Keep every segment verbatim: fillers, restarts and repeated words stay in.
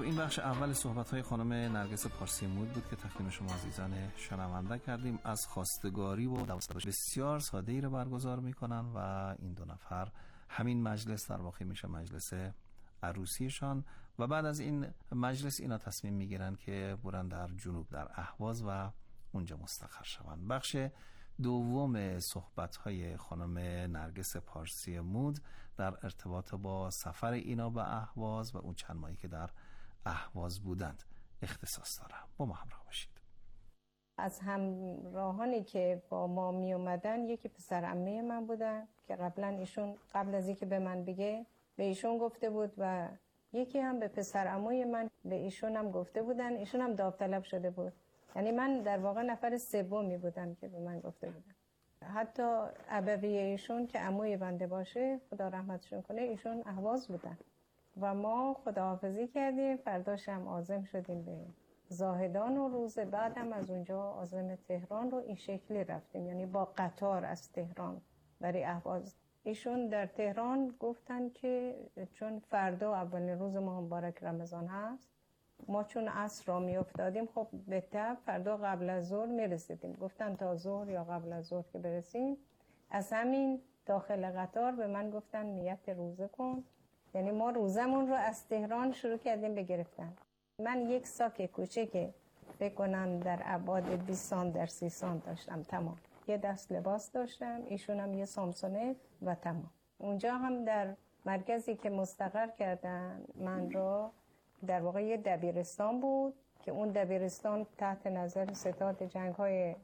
این بخش اول صحبت‌های خانم نرگس پارسی مود بود که تقدیم شما عزیزان شنونده کردیم. از خواستگاری و دعوت بسیار ساده‌ای رو برگزار می‌کنن و این دو نفر همین مجلس در واقع میشه مجلس عروسیشان و بعد از این مجلس اینا تصمیم میگیرن که برن در جنوب در اهواز و اونجا مستقر شوند. بخش دوم صحبت‌های خانم نرگس پارسی مود در ارتباط با سفر اینا به اهواز و اون چند ماهی که در اهواز بودند اختصاص داره. با ما همراه باشید. از همراهانی که با ما می اومدن یکی پسر عمه من بودن که قبلا ایشون قبل از اینکه به من بگه به ایشون گفته بود و یکی هم به پسر عموی من به ایشون هم گفته بودن. ایشون هم داوطلب شده بود. یعنی من در واقع نفر سومی بودم که به من گفته بودن. حتی ابوی ایشون که عموی بنده باشه خدا رحمتشون کنه ایشون اهواز بودن و ما خداحافظی کردیم. فرداش هم عازم شدیم به زاهدان و روز بعدم از اونجا عازم تهران رو این شکلی رفتیم، یعنی با قطار از تهران برای اهواز. ایشون در تهران گفتن که چون فردا اولین روز ماه مبارک رمضان هست، ما چون عصر را می افتادیم خب به طب فردا قبل از ظهر می رسیدیم. گفتن تا ظهر یا قبل از ظهر که برسیم. از همین داخل قطار به من گفتن نیت روزه کن. یعنی ما روزمون رو از تهران شروع کردیم به گرفتن. من یک ساک کوچیک فکر کنم در ابعاد بیست سانت در سی سانت داشتم تمام. یه دست لباس داشتم، ایشون هم یه سامسونت و تمام. اونجا هم در مرکزی که مستقر کردن من رو در واقع یه دبیرستان بود که اون دبیرستان تحت نظر ستاد جنگ‌های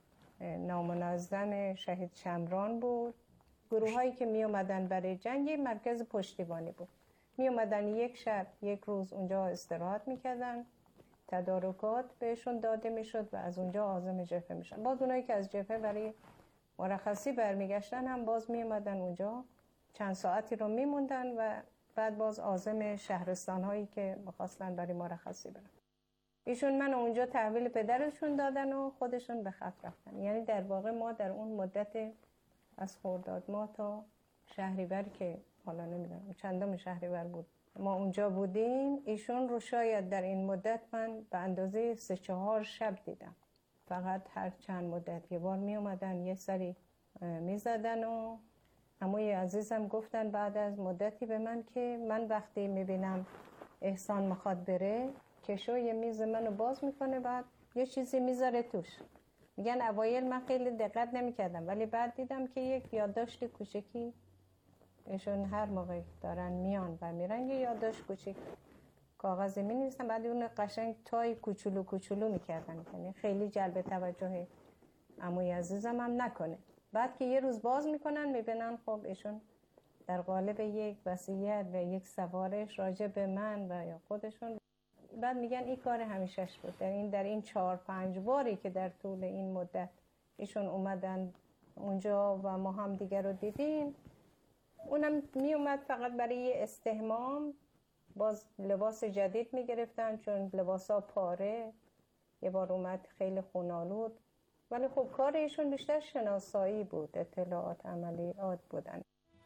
نامنظم شهید شمران بود. گروه هایی که می اومدن برای جنگ یه مرکز پشتیبانی بود. می اومدن یک شب یک روز اونجا استراحت میکردن، تدارکات بهشون داده میشد و از اونجا عازم جبهه میشن. باز اونایی که از جبهه برای مرخصی برمیگشتن هم باز می اومدن اونجا چند ساعتی رو میموندن و بعد باز عازم شهرستان هایی که می‌خواستن برای مرخصی برن. ایشون من اونجا تحویل پدرشون دادن و خودشون به خط رفتن. یعنی در واقع ما در اون مدت از خرداد ماه تا شهریور که حالا نمیدونم چندم شهریور بود ما اونجا بودیم، ایشون رو شاید در این مدت من به اندازه سه چهار شب دیدم. فقط هر چند مدت یه بار می اومدن یه سری می زدن و عموی عزیزم گفتن بعد از مدتی به من که من وقتی میبینم احسان میخواد بره کشو یه میز منو باز میکنه بعد یه چیزی میذاره توش. میگن اوایل من خیلی دقت نمیکردم ولی بعد دیدم که یک یادداشت کوچکی ایشون هر موقع دارن میان و میرن یه یادداشت کوچیک کاغذی مینویسن بعد اون قشنگ تای کوچولو کوچولو میکردن، یعنی خیلی جلب توجه عموی عزیزم هم نکنه. بعد که یه روز باز میکنن میبینن خب ایشون در قالب یک وصیت و یک سفارش راجع به من و یا خودشون، بعد میگن این کار همیشهش بود. در این در این چهار پنج باری که در طول این مدت ایشون اومدن اونجا و ما هم دیگر رو دیدیم، اونم میومد فقط برای استحمام، باز لباس جدید میگرفتن چون لباسا پاره. یه بار اومد خیلی خونالود، ولی خب کار ایشون بیشتر شناسایی بود، اطلاعات عملیات بودن.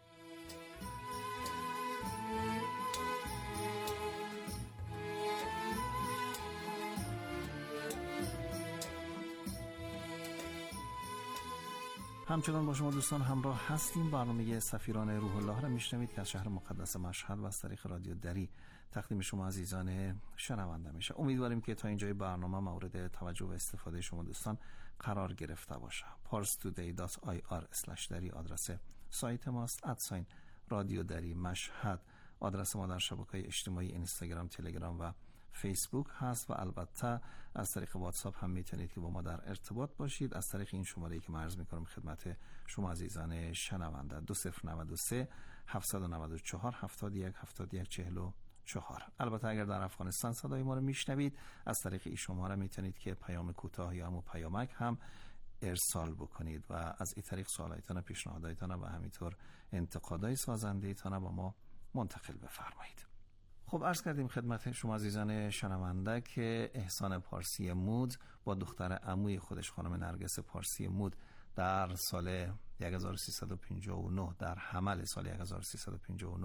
همچنان با شما دوستان همراه هستیم. برنامه سفیران روح الله را میشنوید که از شهر مقدس مشهد و از طریق رادیو دری تقدیم شما عزیزان شنونده میشه. امیدواریم که تا اینجای برنامه مورد توجه و استفاده شما دوستان قرار گرفته باشه. پارس تودی دات آی آر اسلش دری آدرس سایت ماست. ادساین رادیو دری مشهد آدرس ما در شبکه‌های اجتماعی اینستاگرام، تلگرام و فیسبوک هست و البته از طریق واتساپ هم میتونید که با ما در ارتباط باشید از طریق این شماره‌ای که عرض میکنم خدمت شما عزیزان شنونده دو صفر نه سه هفت نه چهار هفت یک هفت یک چهار چهار. البته اگر در افغانستان صدای ما رو میشنوید از طریق این شماره میتونید که پیام کوتاه یا همون پیامک هم ارسال بکنید و از این طریق سوالایتان، پیشنهاداتتان و همینطور انتقادهای سازنده‌تان با ما منتقل بفرمایید. خب عرض کردیم خدمت شما عزیزان شنونده که احسان پارسی مود با دختر عموی خودش خانم نرگس پارسی مود در سال هزار و سیصد و پنجاه و نه در حمل سال هزار و سیصد و پنجاه و نه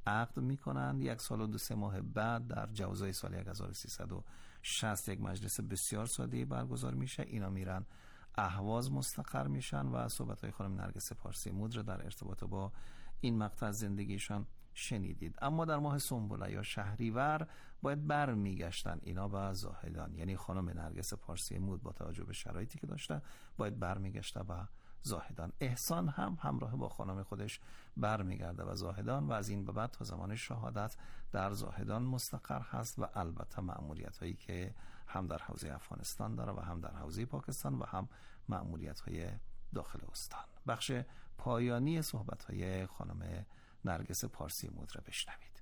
عقد میکنند. یک سال و دو سه ماه بعد در جوزای سال هزار و سیصد و شصت یک مجلس بسیار ساده‌ای برگزار میشه. اینا میرن اهواز مستقر میشن و صحبت‌های خانم نرگس پارسیمود رو در ارتباط با این مقطع از زندگیشان شنیدید. اما در ماه سنبله یا شهریور باید برمیگشتن اینا به زاهدان، یعنی خانم نرگس پارسیمود با توجه به شرایطی که داشته باید برمیگشته به زاهدان. احسان هم همراه با خانم خودش برمیگرده به زاهدان و از این به بعد تا زمان شهادت در زاهدان مستقر هست و البته مأموریت هایی که هم در حوزه افغانستان داره و هم در حوزه پاکستان و هم مأموریت های داخل استان. بخش پایانی صحبت های خانم نرگس پارسیمود را بشنوید.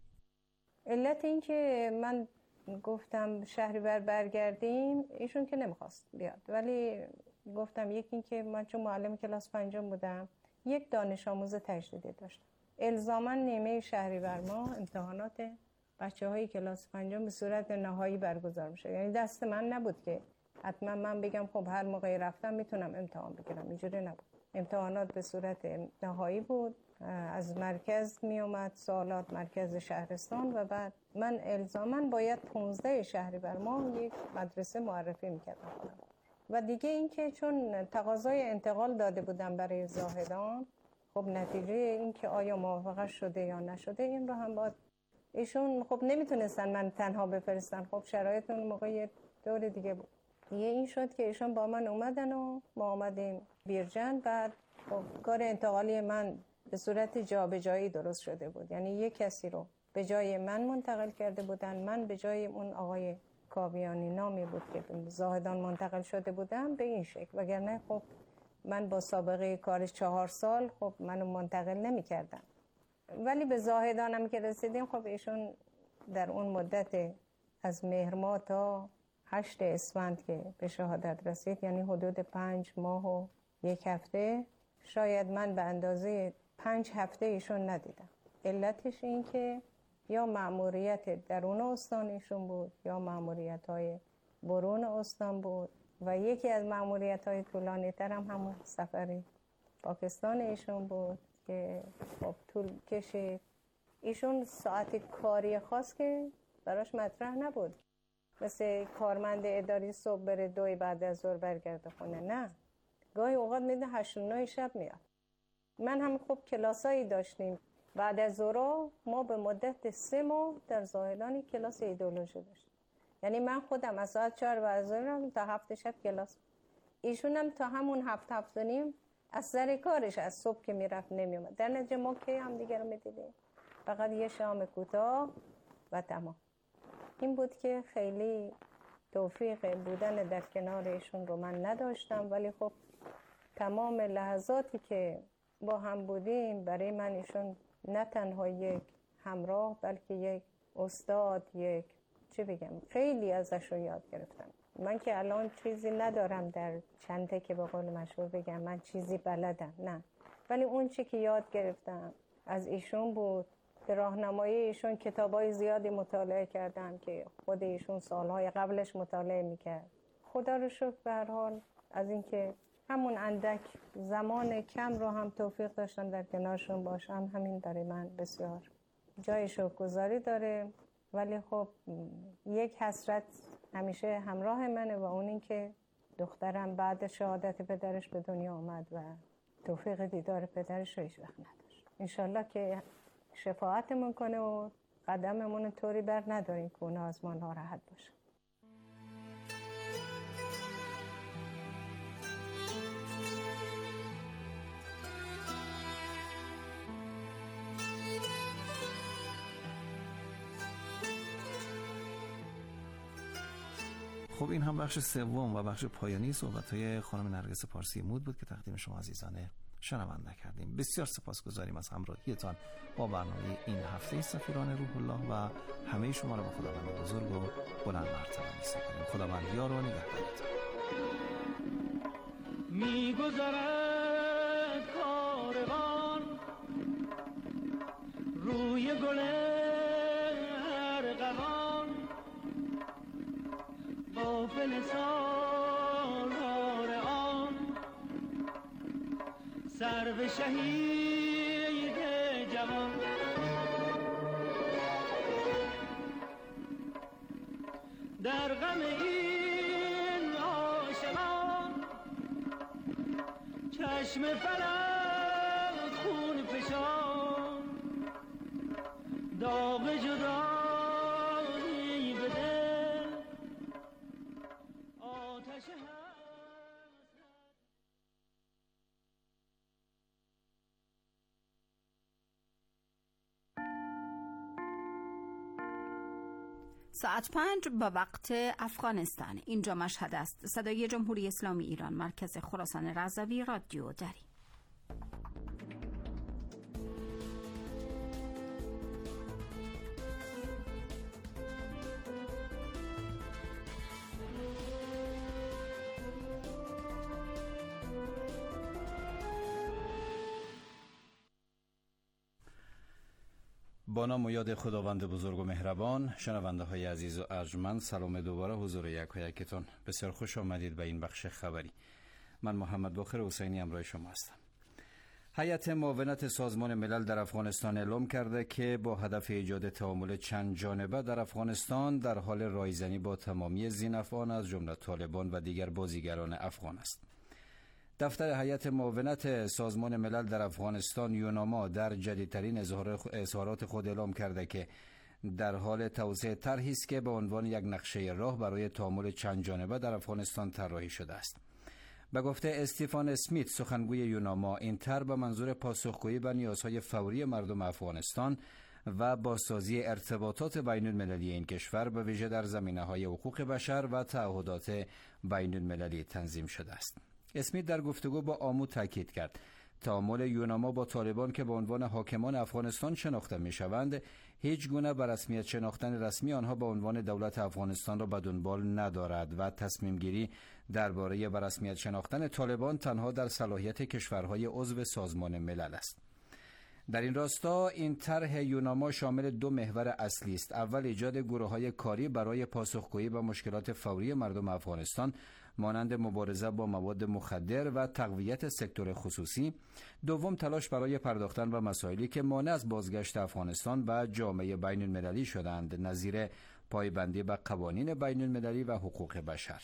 علت این که من گفتم شهریور برگردیم، ایشون که نمیخواست بیاد، ولی گفتم یکی این که من چون معلم کلاس پنجم بودم یک دانش آموز تجدیدی داشتم، الزاما نیمه شهریور ماه امتحانات بچه های کلاس پنجم به صورت نهایی برگزار میشه، یعنی دست من نبود که حتما من بگم خب هر موقعی رفتم میتونم امتحان بگیرم، اینجوری نبود. امتحانات به صورت نهایی بود، از مرکز می اومد سوالات مرکز شهرستان و بعد من الزاما باید پانزده شهریور ماه یک مدرسه معرفی میکردم خودم. و دیگه این که چون تقاضای انتقال داده بودم برای زاهدان، خب نتیجه این که آیا موافقت شده یا نشده این رو هم باید ایشون خب نمیتونستن من تنها بفرستن، خب شرایط اون موقع یه دور دیگه بود. دیگه این شد که ایشون با من اومدن و ما اومدیم بیرجند. بعد خب کار انتقالی من به صورت جابجایی درست شده بود، یعنی یک کسی رو به جای من منتقل کرده بودن، من به جای اون آقای کاویانی نامی بود که زاهدان منتقل شده بودم به این شکل، وگرنه خب من با سابقه کارش چهار سال خب منو منتقل نمی کردن. ولی به زاهدانم که رسیدیم خب ایشون در اون مدت از مهر ماه تا هشت اسفند که به شهادت رسید، یعنی حدود پنج ماه و یک هفته، شاید من به اندازه پنج هفته ایشون ندیدم. علتش این که یا مأموریت درون استان ایشون بود یا مأموریت های برون استان بود و یکی از مأموریت های طولانی تر هم همون سفر پاکستان ایشون بود که خب طول کشید. ایشون ساعت کاری خاص که براش مطرح نبود، مثل کارمند اداری صبح بره دوی بعد از ظهر برگرده خونه، نه، گاهی اوقات میده هشت و نه شب میاد. من هم خب کلاسایی داشتیم بعد از ظهر، ما به مدت سه ماه در زاهدان کلاس ایدئولوژی داشتیم، یعنی من خودم از ساعت چهار بعد از ظهر تا هفت شب کلاس، ایشون هم تا همون هفت هفت و نیم از سر کارش از صبح که میرفت نمیومد. در نتیجه ما که هم دیگر رو میدیدیم، فقط یه شام کوتاه و تمام. این بود که خیلی توفیق بودن در کنار ایشون رو من نداشتم، ولی خب تمام لحظاتی که با هم بودیم برای من ایشون نه تنها یک همراه بلکه یک استاد، یک چی بگم، خیلی ازش رو یاد گرفتم. من که الان چیزی ندارم در چنده که به قول مشهور بگم من چیزی بلدم، نه، ولی اون چی که یاد گرفتم از ایشون بود. به راهنمایی ایشون کتابای زیادی مطالعه کردم که خود ایشون سالهای قبلش مطالعه میکرد. خدا رو شکر به هر حال از اینکه همون اندک زمان کم رو هم توفیق داشتم در کنارشون باشم، همین برای من بسیار جای شکرگزاری داره. ولی خب یک حسرت همیشه همراه منه و اون این که دخترم بعد شهادت پدرش به دنیا آمد و توفیق دیدار پدرش رو هیچ وقت نداشت. انشالله که شفاعتمون کنه و قدممون طوری بر نداریم که اونا از ما ناراحت باشه. خب این هم بخش سوم و بخش پایانی صحبت‌های خانم نرگس پارسیمود بود که تقدیم شما عزیزان شنونده کردیم. بسیار سپاسگزاریم از همراهیتان با برنامه این هفته سفیران روح الله و همه شما را به خداوند بزرگ و بلند مرتبه می‌سپاریم. خداوند یار و نگهدارتان. می‌گذرد کاروان روی گل ارغوان با فلسال آن سر به شهید جوان. در غم این عاشقان، چشم فلک خون فشان، داغ جدایی به دل، آتش ساعت پنج با وقت افغانستان. اینجا مشهد است. صدای جمهوری اسلامی ایران، مرکز خراسان رضوی، رادیو دری. با نام و یاد خداوند بزرگ و مهربان. شنونده های عزیز و ارجمند، سلام دوباره حضور یک و یکتون. بسیار خوش آمدید به این بخش خبری. من محمد باقر حسینی همراه شما هستم. هیئت معاونت سازمان ملل در افغانستان اعلام کرده که با هدف ایجاد تعامل چند جانبه در افغانستان در حال رایزنی با تمامی ذی‌نفعان از جمله طالبان و دیگر بازیگران افغان است. دفتر هیئت معاونت سازمان ملل در افغانستان یوناما در جدیدترین اظهارات خود اعلام کرده که در حال توسعه طرحی است که به عنوان یک نقشه راه برای تعامل چند جانبه در افغانستان طراحی شده است. به گفته استیفان اسمیت، سخنگوی یوناما، این طرح به منظور پاسخگویی به نیازهای فوری مردم افغانستان و بازسازی ارتباطات بین المللی این کشور به ویژه در زمینه‌های حقوق بشر و تعهدات بین المللی تنظیم شده است. اسمیت در گفتگو با آمو تاکید کرد تعامل یوناما با طالبان که به عنوان حاکمان افغانستان شناخته می‌شوند هیچ گونه به رسمیت شناختن رسمی آنها به عنوان دولت افغانستان را به دنبال ندارد و تصمیم گیری درباره به رسمیت شناختن طالبان تنها در صلاحیت کشورهای عضو سازمان ملل است. در این راستا این طرح یوناما شامل دو محور اصلی است. اول، ایجاد گروه‌های کاری برای پاسخگویی به مشکلات فوری مردم افغانستان مانند مبارزه با مواد مخدر و تقویت سکتور خصوصی. دوم، تلاش برای پرداختن به مسائلی که مانع از بازگشت افغانستان به جامعه بین المللی شدند، نظیر پایبندی به قوانین بین المللی و حقوق بشر.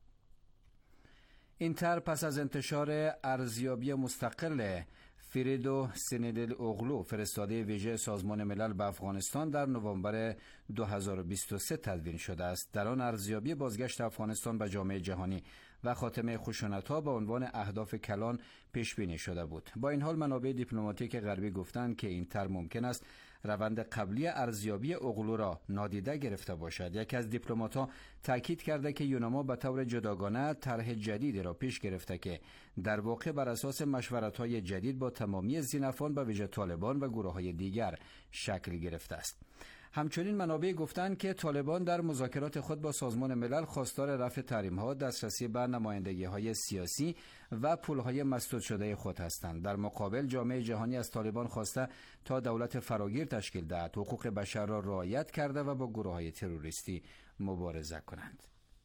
این طرح پس از انتشار ارزیابی مستقل فریدو سینیدل اوغلو، فرستاده ویژه سازمان ملل به افغانستان، در نوامبر دو هزار و بیست و سه تدوین شده است. در آن ارزیابی بازگشت افغانستان به جامعه جهانی و خاتمه خشونت‌ها به عنوان اهداف کلان پیش بینی شده بود. با این حال منابع دیپلماتیک غربی گفتند که این طرح ممکن است روند قبلی ارزیابی اوغلو را نادیده گرفته باشد. یکی از دیپلمات‌ها تاکید کرده که یوناما به طور جداگانه طرح جدیدی را پیش گرفته که در واقع بر اساس مشورت‌های جدید با تمامی ذی‌نفعان به ویژه طالبان و گروه‌های دیگر شکل گرفته است. همچنین منابع گفتند که طالبان در مذاکرات خود با سازمان ملل خواستار رفع تحریم‌ها، دسترسی به نمایندگی‌های سیاسی و پول‌های مسدود شده خود هستند. در مقابل جامعه جهانی از طالبان خواسته تا دولت فراگیر تشکیل دهد، حقوق بشر را رعایت کرده و با گروه‌های تروریستی مبارزه کنند.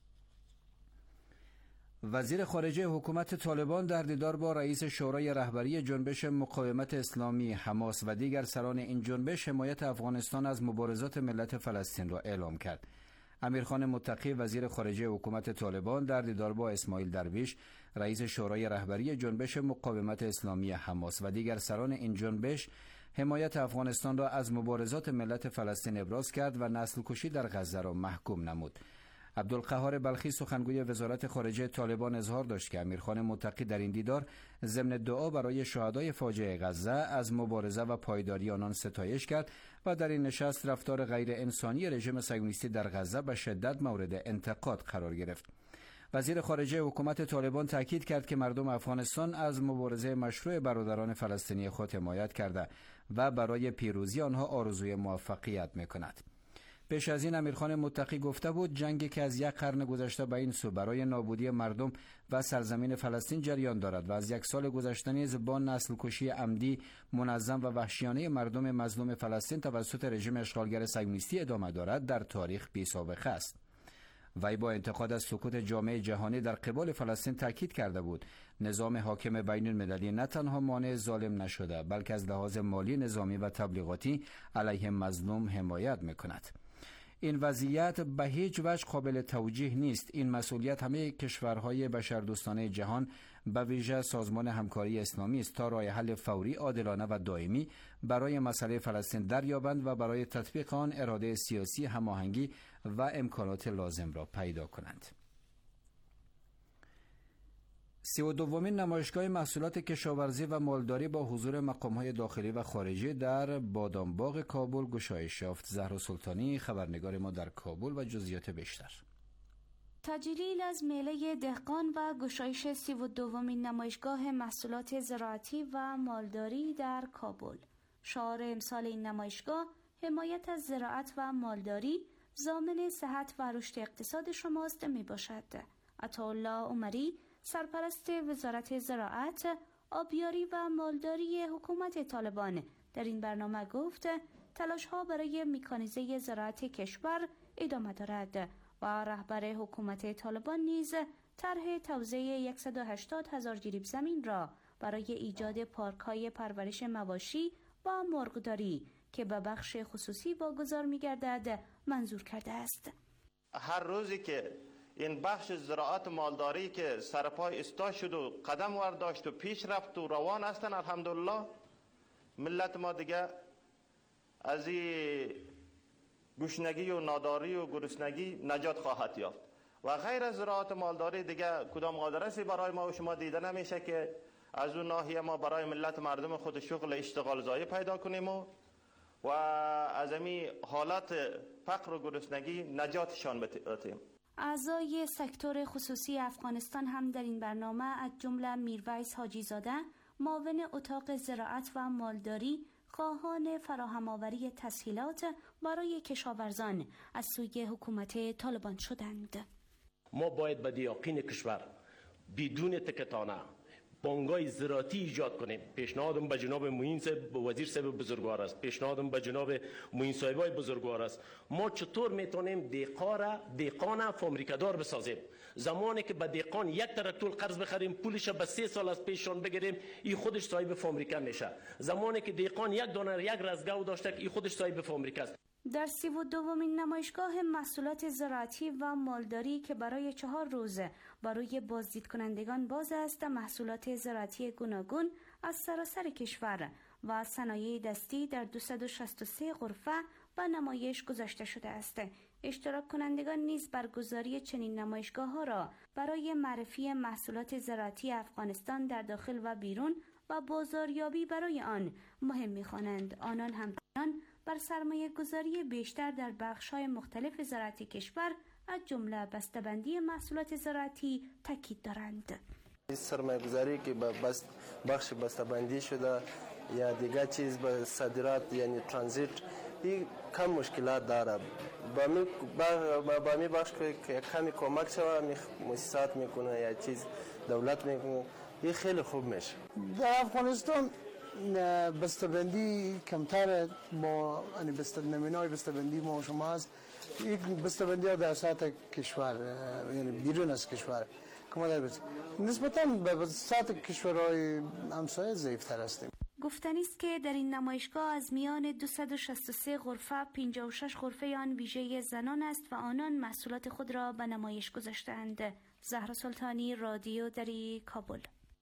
وزیر خارجه حکومت طالبان در دیدار با رئیس شورای رهبری جنبش مقاومت اسلامی حماس و دیگر سران این جنبش حمایت افغانستان از مبارزات ملت فلسطین را اعلام کرد. امیرخان متقی، وزیر خارجه حکومت طالبان، در دیدار با اسماعیل درویش، رئیس شورای رهبری جنبش مقاومت اسلامی حماس و دیگر سران این جنبش حمایت افغانستان را از مبارزات ملت فلسطین ابراز کرد و نسل کشی در غزه را محکوم نمود. عبدالقهار بلخی، سخنگوی وزارت خارجه طالبان، اظهار داشت که امیرخان متقی در این دیدار ضمن دعا برای شهدای فاجعه غزه از مبارزه و پایداری آنان ستایش کرد و در این نشست رفتار غیر انسانی رژیم صهیونیستی در غزه به شدت مورد انتقاد قرار گرفت. وزیر خارجه حکومت طالبان تاکید کرد که مردم افغانستان از مبارزه مشروع برادران فلسطینی خود حمایت کرده و برای پیروزی آنها آرزوی موفقیت می‌کند. پیش از این امیرخان متقی گفته بود جنگی که از یک قرن گذشته به این سو برای نابودی مردم و سرزمین فلسطین جریان دارد و از یک سال گذشته نیز با نسل کشی عمدی، منظم و وحشیانه مردم مظلوم فلسطین توسط رژیم اشغالگر صهیونیستی ادامه دارد، در تاریخ بی‌سابقه است. وی با انتقاد از سکوت جامعه جهانی در قبال فلسطین تاکید کرده بود نظام حاکم بین المللی نه تنها مانع ظالم نشده بلکه از لحاظ مالی، نظامی و تبلیغاتی علیه مظلوم حمایت می‌کند. این وضعیت به هیچ وجه قابل توجیه نیست. این مسئولیت همه کشورهای بشردوستانه جهان به ویژه سازمان همکاری اسلامی است تا راه حل فوری، عادلانه و دائمی برای مسئله فلسطین دریابند و برای تطبیق آن اراده سیاسی، هماهنگی و امکانات لازم را پیدا کنند. سی و دومین نمایشگاه محصولات کشاورزی و مالداری با حضور مقام‌های داخلی و خارجی در بادامباغ کابل گشایش یافت. زهرا سلطانی خبرنگار ما در کابل و جزئیات بیشتر. تجلیل از میله دهقان و گشایش سی و دومین نمایشگاه محصولات زراعتی و مالداری در کابل. شعار امسال این نمایشگاه حمایت از زراعت و مالداری ضامن صحت و رشد اقتصاد شماست می باشد. عطاالله عمری سرپرست وزارت زراعت، آبیاری و مالداری حکومت طالبان در این برنامه گفت تلاش‌ها برای مکانیزه زراعت کشور ادامه دارد و رهبر حکومت طالبان نیز طرح توزیع صد و هشتاد هزار جریب زمین را برای ایجاد پارک‌های پرورش مواشی و مرغداری که به بخش خصوصی واگذار می‌گردد منظور کرده است. هر روزی که این بخش زراعت مالداری که سرپای استا شد و قدم ورداشت و پیش رفت و روان هستن، الحمدلله ملت ما دیگه از این گشنگی و ناداری و گرسنگی نجات خواهد یافت و غیر از زراعت مالداری دیگه کدام آدرسی برای ما و شما دیده نمیشه که از اون ناحیه ما برای ملت مردم خود شغل اشتغال زایی پیدا کنیم و و از این حالت فقر و گرسنگی نجاتشان بدهیم. اعضای سکتور خصوصی افغانستان هم در این برنامه از جمله میرویس حاجی زاده، معاون اتاق زراعت و مالداری، خواهان فراهم آوری تسهیلات برای کشاورزان از سوی حکومت طالبان شدند. ما باید به دیاقین کشور بدون تکتانه بانگای زراعتی ایجاد کنیم. پیشنهادم به جناب معین صاحب وزیر صاحب بزرگوار است، پیشنهادم به جناب معین صاحبای بزرگوار است. ما چطور میتونیم دیقاره دیقان فابریکه‌دار بسازیم؟ زمانی که به دیقان یک تراکتور قرض بخریم پولش به سه سال از پیششان بگیریم، این خودش صاحب فابریکه میشه. زمانی که دیقان یک دانه یک رزگاو داشته، این خودش صاحب فابریکه است. در سی و دومین نمایشگاه محصولات زراعتی و مالداری که برای چهار روز برای بازدید کنندگان باز است، محصولات زراعتی گوناگون از سراسر کشور و صنایع دستی در دویست و شصت و سه غرفه و نمایش گذاشته شده است. اشتراک کنندگان نیز برگزاری چنین نمایشگاه ها را برای معرفی محصولات زراعتی افغانستان در داخل و بیرون و بازاریابی برای آن مهم می‌خوانند. آنان همچنان بر سرمایه گذاری بیشتر در بخش‌های مختلف زراعتی کشور از جمله بسته‌بندی محصولات زراعتی تاکید دارند. سرمایه گذاری که به بخش بسته‌بندی شده یا دیگر چیز به صادرات یعنی ترانزیت، این کم مشکلات داره. با می با می بخش که کمی کمک شود مؤسسات میکنه یا چیز دولت میکنه، این خیلی خوب میشه. در افغانستان بسته‌بندی کمتر، ما یعنی بسته نمونه‌های بسته‌بندی ما شما هست. یک بسته‌بندی ها در سطح کشور یعنی بیرون از کشور که ما در بس نسبتاً به سطح کشورهای همسایه ضعیف‌تر هستیم. گفتنی است که در این نمایشگاه از میان دویست و شصت و سه غرفه پنجاه و شش غرفه آن ویژه زنان است و آنان محصولات خود را به نمایش گذاشتند. زهرا سلطانی، رادیو دری، کابل.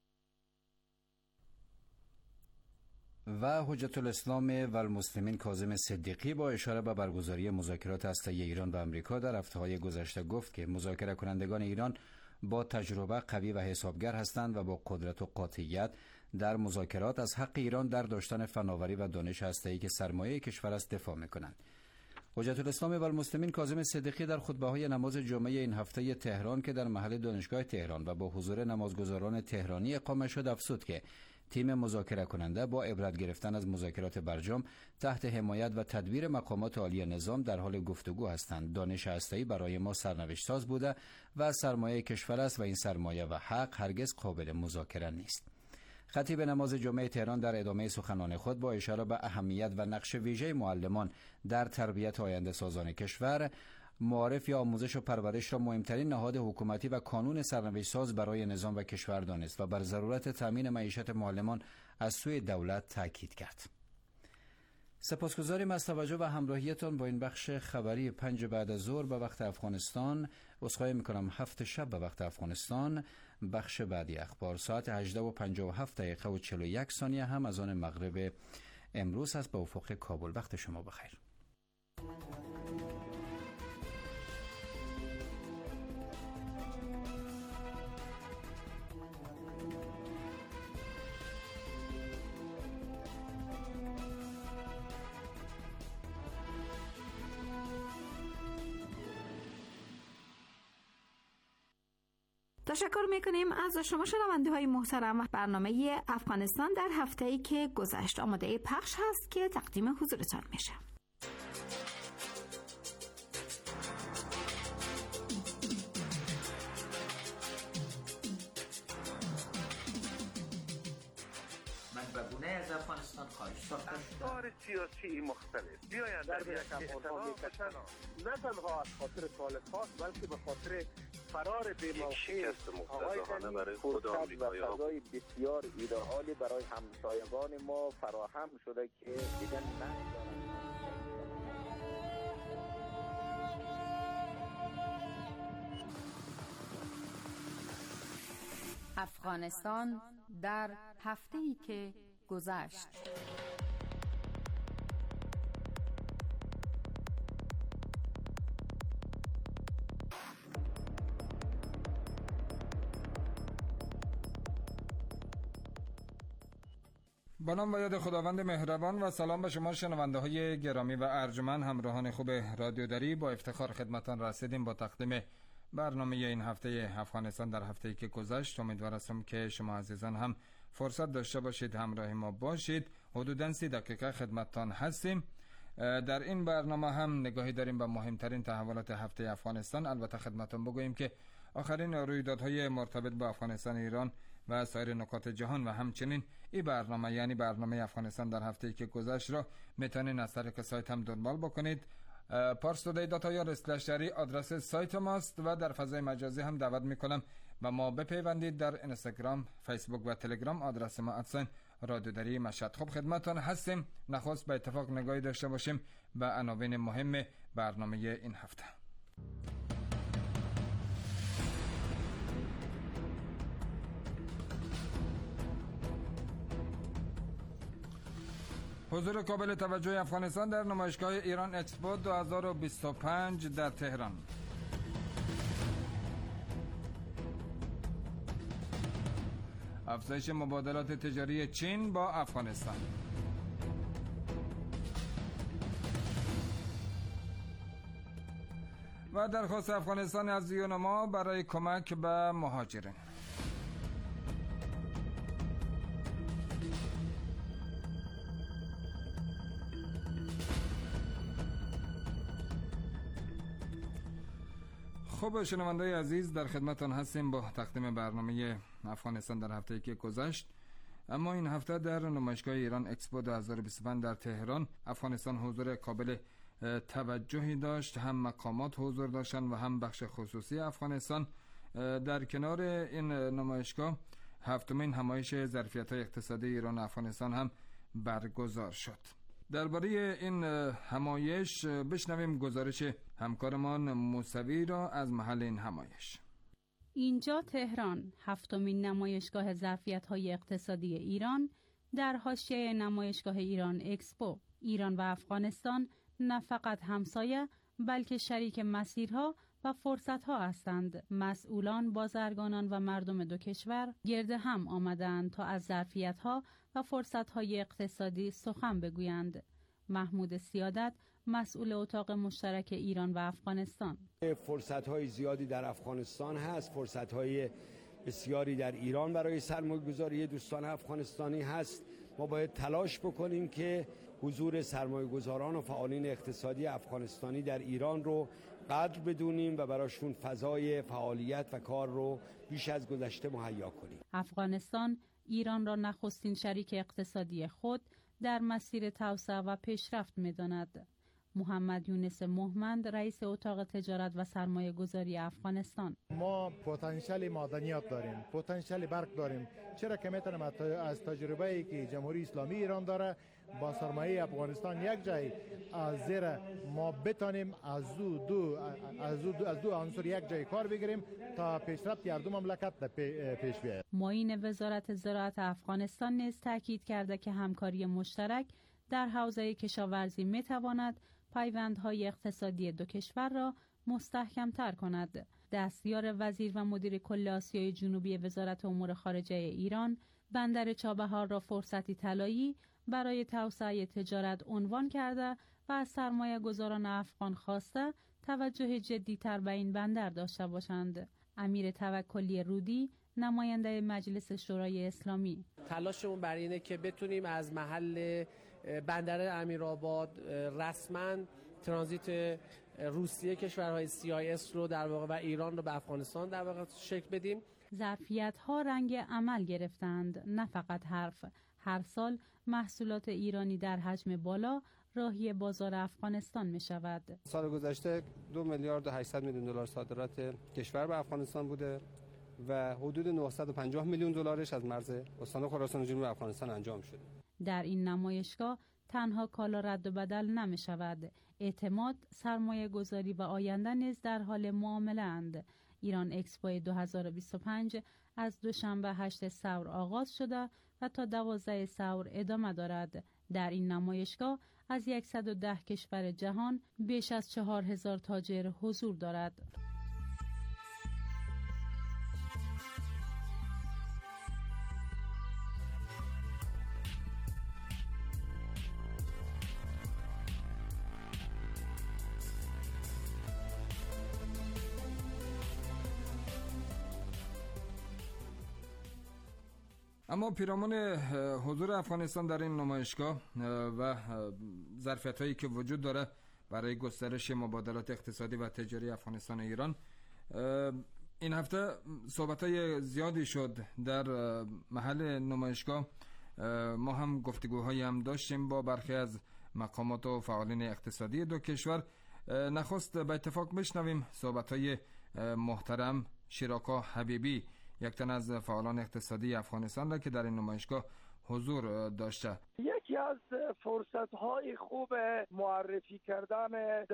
و حجت الاسلام و المسلمین کاظم صدیقی با اشاره به برگزاری مذاکرات هسته‌ای ایران و آمریکا در هفته‌های گذشته گفت که مذاکره کنندگان ایران با تجربه قوی و حسابگر هستند و با قدرت و قاطعیت در مذاکرات از حق ایران در داشتن فناوری و دانش هسته‌ای که سرمایه کشور است دفاع می‌کنند. حجت الاسلام و المسلمین کاظم صدیقی در خطبه‌های نماز جمعه این هفته تهران که در محل دانشگاه تهران و با حضور نمازگزاران تهرانی اقامه شد افزود که تیم مذاکره کننده با عبرت گرفتن از مذاکرات برجام تحت حمایت و تدبیر مقامات عالی نظام در حال گفتگو هستند. دانش هسته‌ای برای ما سرنوشت ساز بوده و سرمایه کشور است و این سرمایه و حق هرگز قابل مذاکره نیست. خطیب نماز جمعه تهران در ادامه سخنان خود با اشاره به اهمیت و نقش ویژه معلمان در تربیت آینده سازان کشور، معارف یا آموزش و پرورش را مهمترین نهاد حکومتی و کانون سرنوشت ساز برای نظام و کشور دانست و بر ضرورت تامین معیشت معلمان از سوی دولت تاکید کرد. سپاسگزاریم از توجه و همراهیتان با این بخش خبری پنج بعد از ظهر به وقت افغانستان. عذرخواهی میکنم هفت شب به وقت افغانستان. بخش بعدی اخبار ساعت هجده و پنجاه و هفت دقیقه و چهل و یک ثانیه هم از آن مغرب امروز است به افق کابل. وقت شما بخیر. تشکر میکنیم از شما شنونده های محترم. برنامه افغانستان در هفته‌ای که گذشت آماده پخش هست که تقدیم حضورتان میشه. منبعونه از افغانستان خواهش افکار سیاسی مختلف بیاین در یک افغانها بشن، نه تنها از خاطر طالبان بلکه به خاطر فرار بی‌موقع آقای برای خود آمریکایی‌ها و فضای بسیار ایدئالی برای همسایگان ما فراهم شده که دیگر ندارند. افغانستان در هفته‌ای که گذشت. با نام و یاد خداوند مهربان و سلام به شما شنونده های گرامی و ارجمند همراهان خوب رادیو دری. با افتخار خدمتان رسیدیم با تقدیم برنامه این هفته افغانستان در هفته‌ای که گذشت. امیدوار هستم که شما عزیزان هم فرصت داشته باشید همراه ما باشید. حدوداً سی دقیقه خدمتتان هستیم. در این برنامه هم نگاهی داریم به مهمترین تحولات هفته افغانستان. البته خدمتتان بگوییم که آخرین رویدادهای مرتبط با افغانستان، ایران و سایر نقاط جهان و همچنین این برنامه یعنی برنامه افغانستان در هفته‌ای که گذشت را میتونید از طریق سایت هم دنبال بکنید. پارس تودی دات آی آر اسلش دری آدرس سایت ماست و در فضای مجازی هم دعوت میکنم و ما بپیوندید در اینستاگرام، فیسبوک و تلگرام. آدرس ما ادساین رادیو دری مشهد. خب خدمتتان هستیم. نخست به اتفاق نگاهی داشته باشیم به عناوین مهم برنامه این هفته. حضور قابل توجه افغانستان در نمایشگاه ایران اکسپو دو هزار و بیست و پنج در تهران. افزایش مبادلات تجاری چین با افغانستان. و درخواست افغانستان از یونما برای کمک به مهاجرین. خب شنونده‌های عزیز، در خدمتتان هستیم با تقدیم برنامه افغانستان در هفته‌ای که گذشت. اما این هفته در نمایشگاه ایران اکسپو دو هزار و بیست و پنج در تهران افغانستان حضور قابل توجهی داشت. هم مقامات حضور داشتن و هم بخش خصوصی افغانستان. در کنار این نمایشگاه هفتمین همایش ظرفیت‌های اقتصادی ایران و افغانستان هم برگزار شد. درباره این همایش بشنویم گزارش همکارمان موسوی را از محل این همایش. اینجا تهران، هفتمین نمایشگاه ظرفیت‌های اقتصادی ایران در حاشیه نمایشگاه ایران اکسپو. ایران و افغانستان نه فقط همسایه بلکه شریک مسیرها و فرصت‌ها هستند. مسئولان، بازرگانان و مردم دو کشور گرد هم آمدند تا از ظرفیت‌ها و فرصت‌های اقتصادی سخن بگویند. محمود سیادت، مسئول اتاق مشترک ایران و افغانستان: فرصت‌های زیادی در افغانستان هست، فرصت‌های بسیاری در ایران برای سرمایه‌گذاری دوستان افغانستانی هست. ما باید تلاش بکنیم که حضور سرمایه‌گذاران و فعالین اقتصادی افغانستانی در ایران رو قدر بدونیم و براشون فضای فعالیت و کار رو بیش از گذشته مهیا کنیم. افغانستان ایران را نخستین شریک اقتصادی خود در مسیر توسعه و پیشرفت می‌داند. محمد یونس مهمند رئیس اتاق تجارت و سرمایه گذاری افغانستان: ما پتانسیل معدنیات داریم، پتانسیل برق داریم، چرا که میتونیم از تجربه‌ای که جمهوری اسلامی ایران داره با سرمایه افغانستان یک جای از زیر ما بتانیم از دو دو از دو از دو عنصر یک جای کار بگیریم تا پیشرفت هر دو مملکت پیش بیاید. معین وزارت زراعت افغانستان نیز تاکید کرده که همکاری مشترک در حوزه کشاورزی میتواند پیوندهای اقتصادی دو کشور را مستحکم‌تر کند. دستیار وزیر و مدیر کل آسیای جنوبی وزارت امور خارجه ایران بندر چابهار را فرصتی طلایی برای توسعه تجارت عنوان کرده و از سرمایه گذاران افغان خواسته توجه جدی‌تر به این بندر داشته باشند. امیر توکلی رودی، نماینده مجلس شورای اسلامی: تلاشمون برای اینه که بتونیم از محل بندر امیرآباد رسما ترانزیت روسیه کشورهای سی آی اس رو در واقع و ایران رو به افغانستان در واقع شکل بدیم. ظرفیت‌ها رنگ عمل گرفتند، نه فقط حرف. هر سال محصولات ایرانی در حجم بالا راهی بازار افغانستان می شود. سال گذشته دو میلیارد و هشتصد میلیون دلار صادرات کشور به افغانستان بوده و حدود نهصد و پنجاه میلیون دلارش از مرز استان خراسان جنوبی افغانستان انجام شده. در این نمایشگاه تنها کالا رد و بدل نمی شود. اعتماد، سرمایه گذاری و آینده نیز در حال معامله اند. ایران اکسپو دو هزار و بیست و پنج از دوشنبه هشت سور آغاز شده و تا دوازده سور ادامه دارد. در این نمایشگاه از صد و ده کشور جهان بیش از چهار هزار تاجر حضور دارد. اما پیرامون حضور افغانستان در این نمایشگاه و ظرفیت‌هایی که وجود داره برای گسترش مبادلات اقتصادی و تجاری افغانستان و ایران، این هفته صحبت‌های زیادی شد در محل نمایشگاه. ما هم گفتگوهایی هم داشتیم با برخی از مقامات و فعالین اقتصادی دو کشور. نخست به اتفاق بشنویم صحبت‌های محترم شیراکا حبیبی، یک تن از فعالان اقتصادی افغانستان را که در این نمایشگاه حضور داشته. یکی از فرصت‌های خوب معرفی کردن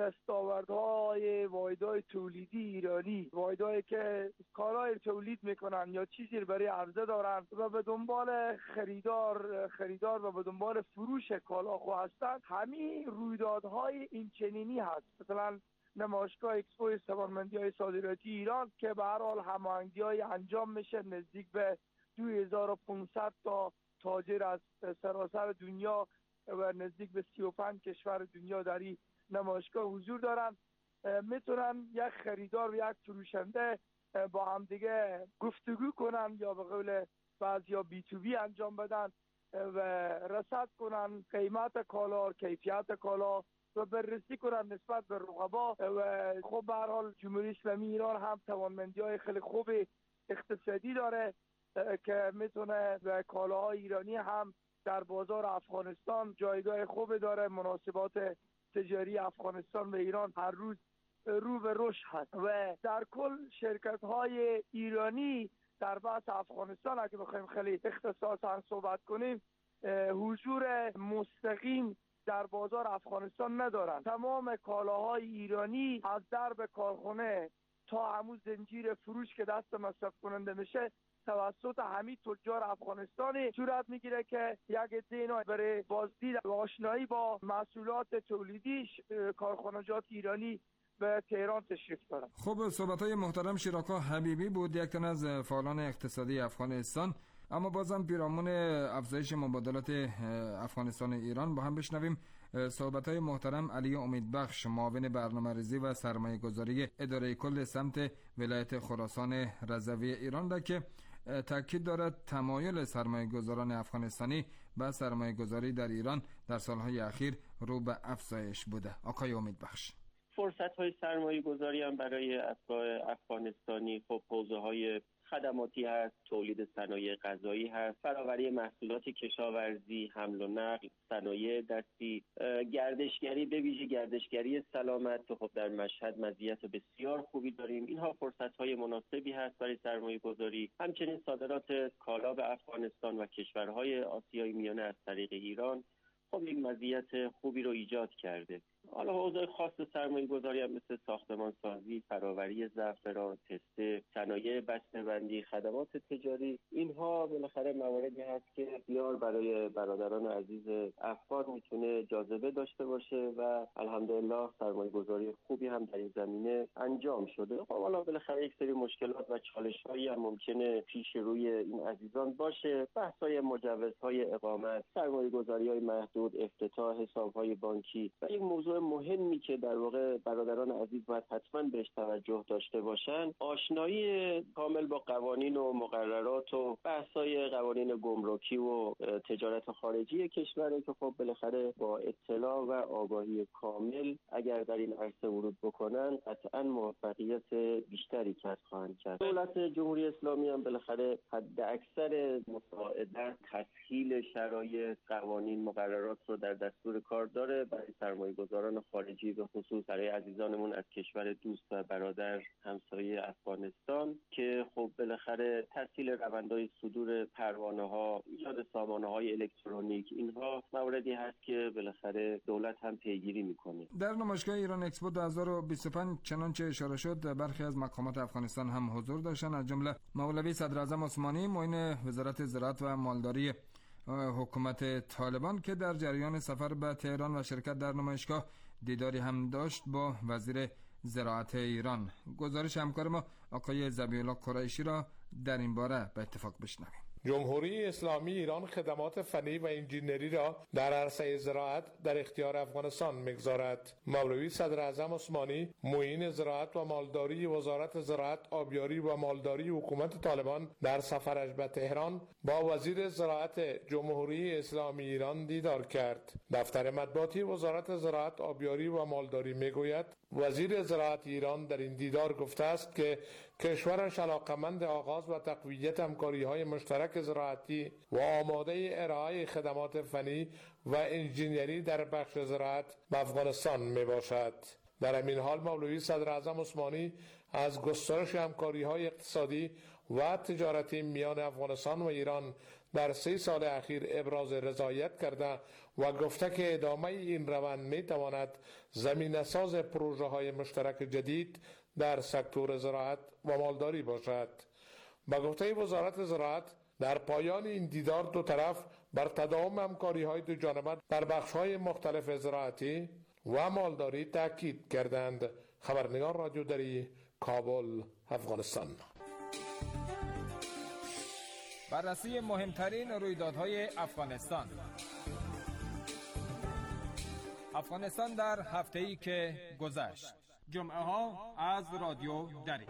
دستاوردهای واحدهای تولیدی ایرانی، واحدهایی که کالای تولید میکنن یا چیزی رو برای عرضه دارن و به دنبال خریدار خریدار و به دنبال فروش کالا هستند، همین رویدادهای این چنینی هست. مثلا نمایشگاه اکسپو توانمندی‌های صادراتی ایران که به هر حال هماهنگی‌های انجام میشه، نزدیک به دو هزار و پانصد تا تاجر از سراسر دنیا و نزدیک به سی و پنج کشور دنیا در این نمایشگاه حضور دارن. میتونن یک خریدار و یک فروشنده با هم دیگه گفتگو کنن یا به قول بعضیا بی تو بی انجام بدن و رصد کنن قیمت کالا، کیفیت کالا و بررسی کنن نسبت به رقبا. و خب به هر حال جمهوری اسلامی ایران هم توانمندی‌های خیلی خوب اقتصادی داره که میتونه و کالاهای ایرانی هم در بازار افغانستان جایگاه خوب داره. مناسبات تجاری افغانستان و ایران هر روز رو به رشد هست و در کل شرکت‌های ایرانی در بحث افغانستان اگه بخوایم خیلی اختصاصا صحبت کنیم، حضور مستقیم در بازار افغانستان ندارن. تمام کالاهای ایرانی از درب کارخانه تا همون زنجیر فروش که دست مصرف کننده میشه توسط همین تجار افغانستانی صورت میگیره که یک عده اینا برای بازدید و آشنایی با محصولات تولیدی کارخانجات ایرانی به تهران تشریف دارن. خب صحبت‌های محترم شیراکا حبیبی بود، یک تن از فعالان اقتصادی افغانستان. اما بازم پیرامون افزایش مبادلات افغانستان و ایران با هم بشنویم صحبت‌های محترم علی امیدبخش، معاون برنامه‌ریزی و سرمایه‌گذاری اداره کل سمت ولایت خراسان رضوی ایران را که تاکید دارد تمایل سرمایه‌گذاران افغانستانی به سرمایه‌گذاری در ایران در سالهای اخیر رو به افزایش بوده. آقای امیدبخش: فرصت‌های سرمایه‌گذاری هم برای اتباع افغانستانی خب حوزه‌های خدماتی هست، تولید صنایع غذایی هست، فراوری محصولات کشاورزی، حمل و نقل، صنایع دستی، گردشگری، به ویژه گردشگری سلامت که خب در مشهد مزیت بسیار خوبی داریم. اینها فرصت‌های مناسبی هست برای سرمایه‌گذاری. همچنین صادرات کالا به افغانستان و کشورهای آسیای میانه از طریق ایران خب این مزیت خوبی رو ایجاد کرده. حالا حوزه خاص سرمایه‌گذاری هم مثل ساختمان سازی، فراوری زعفران، تسته، صنایع بسته‌بندی، خدمات تجاری، اینها بالاخره مواردی هست که بسیار برای برادران عزیز افغان میتونه جاذبه داشته باشه و الحمدلله سرمایه‌گذاری خوبی هم در این زمینه انجام شده. خب حالا بالاخره یک سری مشکلات و چالش‌هایی هم ممکنه پیش روی این عزیزان باشه. بحث‌های مجوزهای اقامت، سرمایه‌گذاری‌های محدود، افتتاح حساب‌های بانکی و یک موضوع مهمی که در واقع برادران عزیز باید حتما بهش توجه داشته باشن، آشنایی کامل با قوانین و مقررات و بحث‌های قوانین گمرکی و تجارت خارجی کشوره که خب بالاخره با اطلاع و آگاهی کامل اگر در این عرصه ورود بکنن قطعا موفقیت بیشتری کسب خواهند کرد. دولت جمهوری اسلامی هم بالاخره حد اکثر مساعدت، تسهیل شرایط، قوانین، مقررات رو در دستور کار داره برای سرمایه‌گذاران خارجی، به خصوص برای عزیزانمون از کشور دوست و برادر همسایه افغانستان که خب بالاخره تسهیل روندهای صدور پروانه‌ها، ایجاد سامانه‌های الکترونیک، اینها مواردی هست که بالاخره دولت هم پیگیری میکنه. در نمایشگاه ایران اکسپو دو هزار و بیست و پنج چنانچه اشاره شد برخی از مقامات افغانستان هم حضور داشتن، از جمله مولوی صدراعظم عثمانی معین وزارت زراعت و مالداری حکومت طالبان که در جریان سفر به تهران و شرکت در نمایشگاه دیداری هم داشت با وزیر زراعت ایران. گزارش همکار ما آقای ذبیح الله قریشی را در این باره به اتفاق بشنویم. جمهوری اسلامی ایران خدمات فنی و انجینری را در عرصه زراعت در اختیار افغانستان می‌گذارد. مولوی صدراعظم عثمانی معین زراعت و مالداری وزارت زراعت، آبیاری و مالداری حکومت طالبان در سفرش به تهران با وزیر زراعت جمهوری اسلامی ایران دیدار کرد. دفتر مطبوعاتی وزارت زراعت، آبیاری و مالداری میگوید وزیر زراعت ایران در این دیدار گفته است که کشورش علاقمند آغاز و تقویت همکاری‌های مشترک زراعتی و آماده ارائه خدمات فنی و انجینری در بخش زراعت به افغانستان میباشد. در همین حال مولوی صدراعظم عثمانی از گسترش همکاری‌های اقتصادی و تجارتی میان افغانستان و ایران در سه سال اخیر ابراز رضایت کرده و گفته که ادامه این روند میتواند زمینه ساز پروژه های مشترک جدید در سکتور زراعت و مالداری باشد. با گفته وزارت زراعت در پایان این دیدار دو طرف بر تداوم همکاری های دو جانبه در بخش های مختلف زراعتی و مالداری تاکید کردند. خبرنگار رادیو دری، کابل، افغانستان. بررسی مهمترین رویدادهای افغانستان. افغانستان در هفته‌ای که گذشت. جمعه ها از رادیو دری.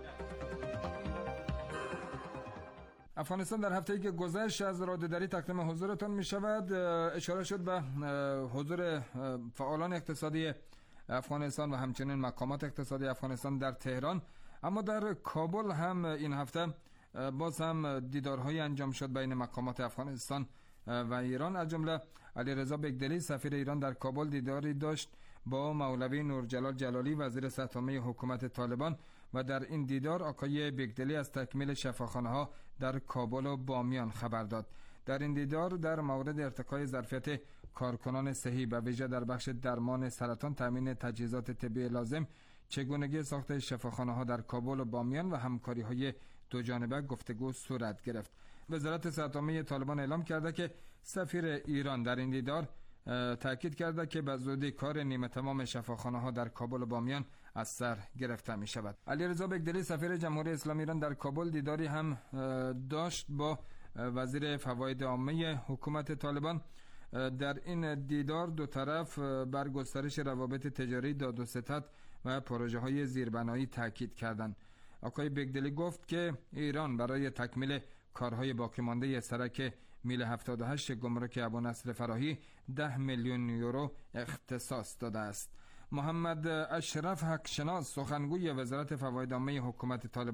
افغانستان در هفته‌ای که گذشت از رادیو دری تقدیم حضورتان می شود. اشاره شد به حضور فعالان اقتصادی افغانستان و همچنین مقامات اقتصادی افغانستان در تهران، اما در کابل هم این هفته باز هم دیدارهای انجام شد بین مقامات افغانستان و ایران. از جمله علیرضا بگدلی سفیر ایران در کابل دیداری داشت با مولوی نورجلال جلالی وزیر سه‌عامه حکومت طالبان و در این دیدار آقای بگدلی از تکمیل شفاخانه‌ها در کابل و بامیان خبر داد. در این دیدار در مورد ارتقای ظرفیت کارکنان صحی و ویژه در بخش درمان سرطان، تامین تجهیزات طبی لازم، چگونگی ساخت شفاخانه‌ها در کابل و بامیان و همکاری‌های دو جانبه گفتگو صورت گرفت. وزارت سه‌عامه طالبان اعلام کرده که سفیر ایران در این دیدار تاکید کرده که به زودی کار نیمه تمام شفاخانه‌ها در کابل و بامیان از سر گرفته می شود. علیرضا بگدلی سفیر جمهوری اسلامی ایران در کابل دیداری هم داشت با وزیر فواید عامه حکومت طالبان. در این دیدار دو طرف بر گسترش روابط تجاری، داد و ستد و پروژه های زیربنایی تاکید کردند. آقای بگدلی گفت که ایران برای تکمیل کارهای باقی مانده سرک میل هفتاد و هشت گمرک ابونصر فراهی ده میلیون یورو اختصاص داده است. محمد اشرف حقشناس سخنگوی وزارت فواید عامه حکومت طالبان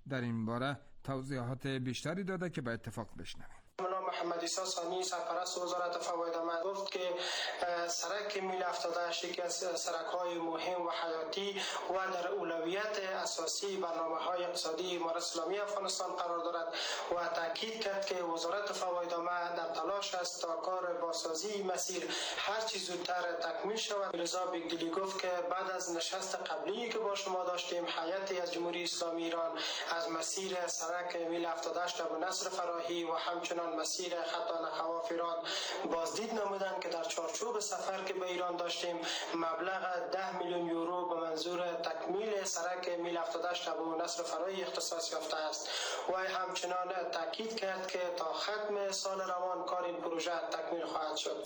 در این باره توضیحات بیشتری داده که به اتفاق بشنویم. مولانا محمد عیسی ثانی سرپرست وزارت فواید آمد گفت که سرک میل هفتاد و هشت یکی از سرک‌های مهم و حیاتی و در اولویت اساسی برنامه‌های اقتصادی امارت اسلامی افغانستان قرار دارد و تاکید کرد که وزارت فواید آمد در تلاش است تا کار بازسازی مسیر هر چه زودتر تکمیل شود. رضا بیگدلی گفت که بعد از نشست قبلی که با شما داشتیم، هیئتی از جمهوری اسلامی ایران از مسیر سرک میل هفتاد و هشت ابو نصر فراهی و همچنان مسیر خط نخواف ایران بازدید نمودند که در چارچوب سفر که به ایران داشتیم مبلغ ده میلیون یورو به منظور تکمیل سرک میل هفتاد و هشت ابو نصر فراهی اختصاص یافته است. و همچنان تاکید کرد که تا ختم سال روان کار این پروژه تکمیل خواهد شد.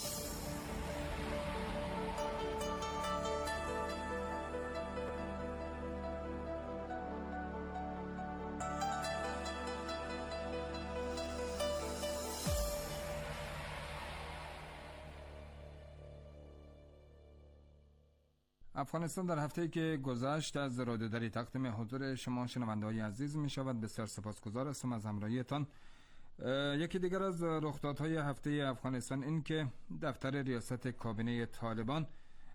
افغانستان در هفته‌ای که گذشت از رادیودری تقدیم حضور شما شنونده‌های عزیز می شود. بسیار سپاسگزار هستم از همراهیتان. یکی دیگر از رخدادهای هفته افغانستان این که دفتر ریاست کابینه طالبان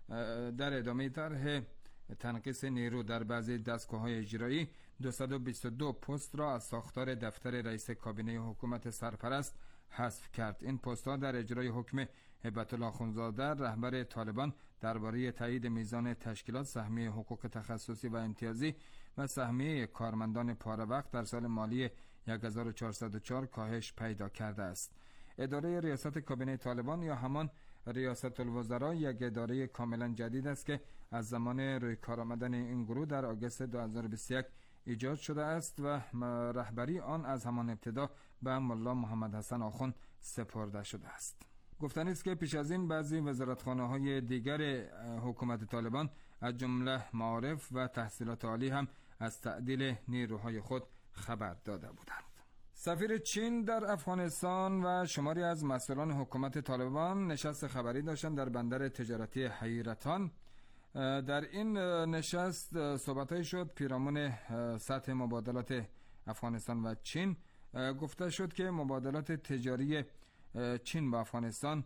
در ادامه طرح تنقیص نیرو در بعضی دستگاه‌های اجرایی دویست و بیست و دو پست را از ساختار دفتر رئیس کابینه حکومت سرپرست حذف کرد. این پست‌ها در اجرای حکم هیبت الله اخوندزاده رهبر طالبان درباره تایید میزان تشکیلات سهمیه حقوق تخصصی و امتیازی و سهمیه کارمندان پاره وقت در سال مالی هزار و چهارصد و چهار کاهش پیدا کرده است. اداره ریاست کابینه طالبان یا همان ریاست الوزراء یک اداره کاملا جدید است که از زمان روی کار آمدن این گروه در آگوست دو هزار و بیست و یک ایجاد شده است و رهبری آن از همان ابتدا به ملا محمد حسن آخوند سپرده شده است. گفتنی است که پیش از این بعضی وزارتخانه‌های دیگر حکومت طالبان از جمله معارف و تحصیلات عالی هم از تعدیل نیروهای خود خبر داده بودند. سفیر چین در افغانستان و شماری از مسئولان حکومت طالبان نشست خبری داشتند در بندر تجارتی حیرتان. در این نشست صحبت‌هایی شد پیرامون سطح مبادلات افغانستان و چین. گفته شد که مبادلات تجاری چین با افغانستان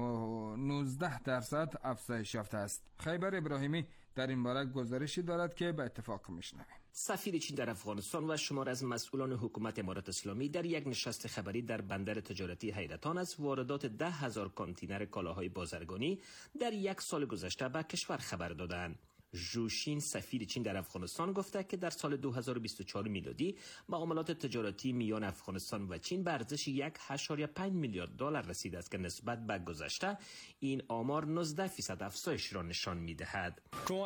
نوزده درصد افزایش یافته است. خیبر ابراهیمی در این باره گزارشی دارد که به اتفاق میشنویم. سفیر چین در افغانستان و شمار از مسئولان حکومت امارت اسلامی در یک نشست خبری در بندر تجارتی حیرتان از واردات ده هزار کانتینر کالاهای بازرگانی در یک سال گذشته به کشور خبر دادند. ژوشین سفیر چین در افغانستان گفته که در سال دو هزار و بیست و چهار میلادی معاملات تجارتی میان افغانستان و چین به ارزش یک و پنج میلیارد دلار رسیده است که نسبت به گذشته این آمار نوزده درصد افزایش را نشان می‌دهد.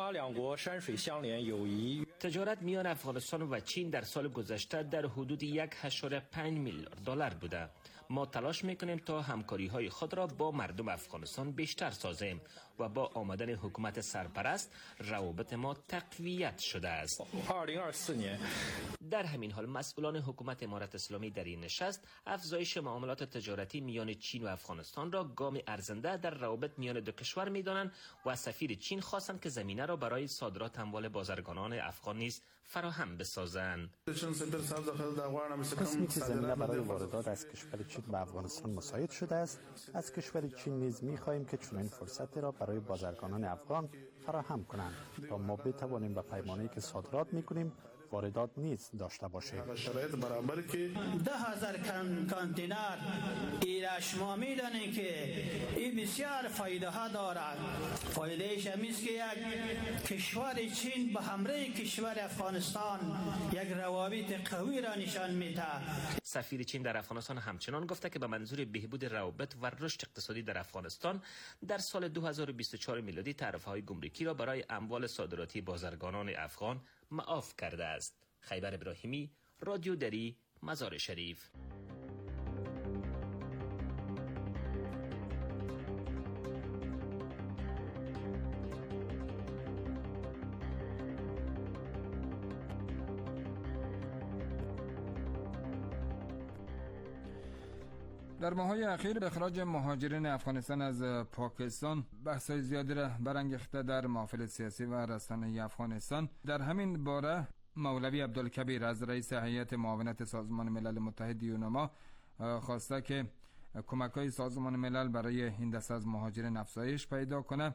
تجارت میان افغانستان و چین در سال گذشته در حدود یک و پنج میلیارد دلار بوده. ما تلاش میکنیم تا همکاری‌های خود را با مردم افغانستان بیشتر سازیم و با آمدن حکومت سرپرست روابط ما تقویت شده است. در همین حال مسئولان حکومت امارت اسلامی در این نشست افزایش معاملات تجارتی میان چین و افغانستان را گام ارزنده در روابط میان دو کشور می‌دانند و سفیر چین خواستند که زمینه را برای صادرات اموال بازرگانان افغان نیز فراهم بسازند. قسمی که زمینه برای واردات از کشور چین به افغانستان مساعد شده است، از کشور چین نیز می‌خواهیم که چنین فرصتی را برای بازرگانان افغان فراهم کنند تا ما بتوانیم به پیمانه‌ای که صادرات می‌کنیم واردات نیز داشته باشیم. ده هزار کانتینر ایرا شما می‌دانید که این بسیار فایده ها دارد. فایدهش همیست که یک کشور چین به همراه کشور افغانستان یک روابط قوی را نشان میده. سفیر چین در افغانستان همچنان گفته که به منظور بهبود روابط و رشد اقتصادی در افغانستان در سال دو هزار و بیست و چهار میلادی تعرفه‌های گمرکی را برای اموال صادراتی بازرگانان افغان معاف کرده است. خیبر ابراهیمی، رادیو دری، مزار شریف. در ماه‌های اخیر اخراج مهاجرین افغانستان از پاکستان بحث‌های زیادی را برانگیخته در محافل سیاسی و رسانه‌ای افغانستان. در همین باره مولوی عبدالکبیر از رئیس هیئت معاونت سازمان ملل متحد یونما خواسته که کمک‌های سازمان ملل برای این دسته از مهاجرین افزایش پیدا کنه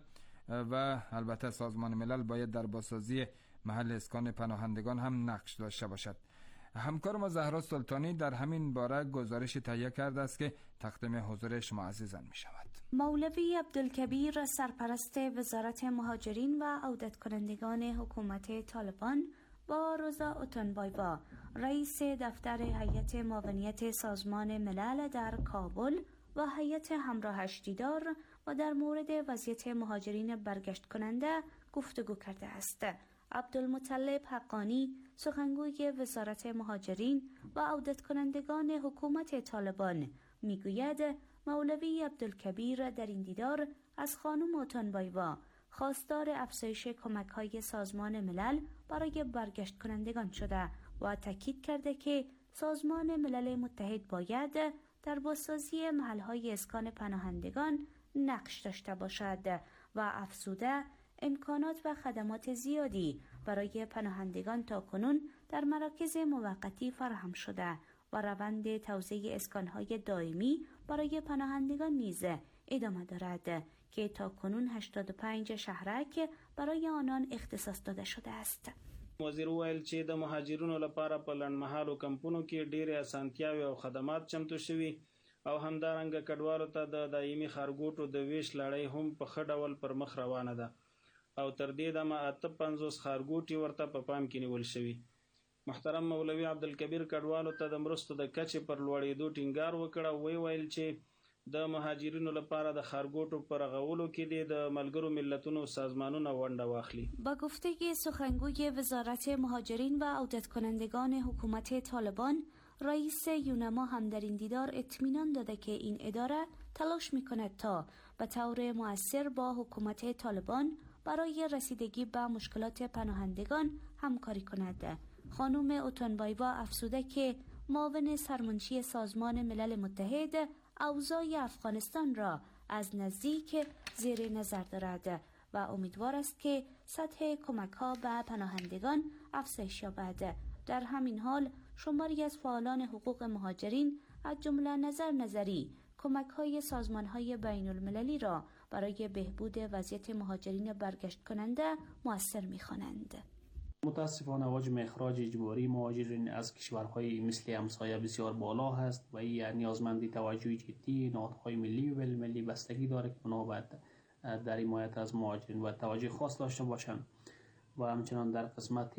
و البته سازمان ملل باید در بازسازی محل اسکان پناهندگان هم نقش داشته باشد. همکار ما زهرا سلطانی در همین باره گزارش تهیه کرده است که تقدیم حضور شما عزیزان می شود. مولوی عبدالکبیر سرپرست وزارت مهاجرین و عودت کنندگان حکومت طالبان با روزا اوتونبایوا رئیس دفتر هیئت معاونت سازمان ملل در کابل و هیئت همراهش دیدار و در مورد وضعیت مهاجرین برگشت کننده گفتگو کرده است. عبدالمطلب حقانی سخنگوی وزارت مهاجرین و عودت کنندگان حکومت طالبان میگوید مولوی عبدالکبیر در این دیدار از خانم اوتونبایوا خواستار افزایش کمک‌های سازمان ملل برای برگشت کنندگان شده و تاکید کرده که سازمان ملل متحد باید در بازسازی محل‌های اسکان پناهندگان نقش داشته باشد و افزوده امکانات و خدمات زیادی برای پناهندگان تاکنون در مراکز موقتی فراهم شده و روند توزیع اسکان‌های دائمی برای پناهندگان نیز ادامه دارد که تاکنون هشتاد و پنج شهرک برای آنان اختصاص داده شده است. وزیر ویل چې د مهاجرینو لپاره په لنډمهالو کمپونو کې ډېرې اسانتیاوې او خدمات چمتو شوي او همدارنګه کډوالو ته د دایمي ښارګوټو د ویش لړۍ هم په ښه ډول پر مخ روانه ده او تر دې دمه اته پنځوس ښارګوټي ورته په پام کې نیول شوي. محترم مولوي عبدالکبیر کډوالو ته د مرستو د کچې پر لوړېدو ټینګار وکړ او وی ویل چې د مهاجرینو لپاره د ښارګوټو پر رغولو کې د ملګرو ملتونو سازمانونه ونډه واخلي. با گفته سخنگوی وزارت مهاجرین و عودت کنندگان حکومت طالبان رئیس یونما هم در این دیدار اطمینان داده که این اداره تلاش می‌کند تا به طور مؤثر با حکومت طالبان برای رسیدگی به مشکلات پناهندگان همکاری کند. خانم اوتونبایوا افزوده که معاون سرمنشی سازمان ملل متحد اوضاع افغانستان را از نزدیک زیر نظر دارد و امیدوار است که سطح کمک‌ها به پناهندگان افزایش یابد. در همین حال شماری از فعالان حقوق مهاجرین از جمله نظر نظری کمک‌های سازمان‌های بین‌المللی را برای بهبود وضعیت مهاجرین برگشت کننده مؤثر می‌خوانند. متاسفانه حجم اخراج اجباری مهاجرین از کشورهای مثل همسایه بسیار بالا هست و این نیازمندی توجه جدی نهادهای ملی و بین‌المللی بستگی داره که اونها باید در حمایت از مهاجرین و توجه خاص داشته باشند و همچنان در قسمت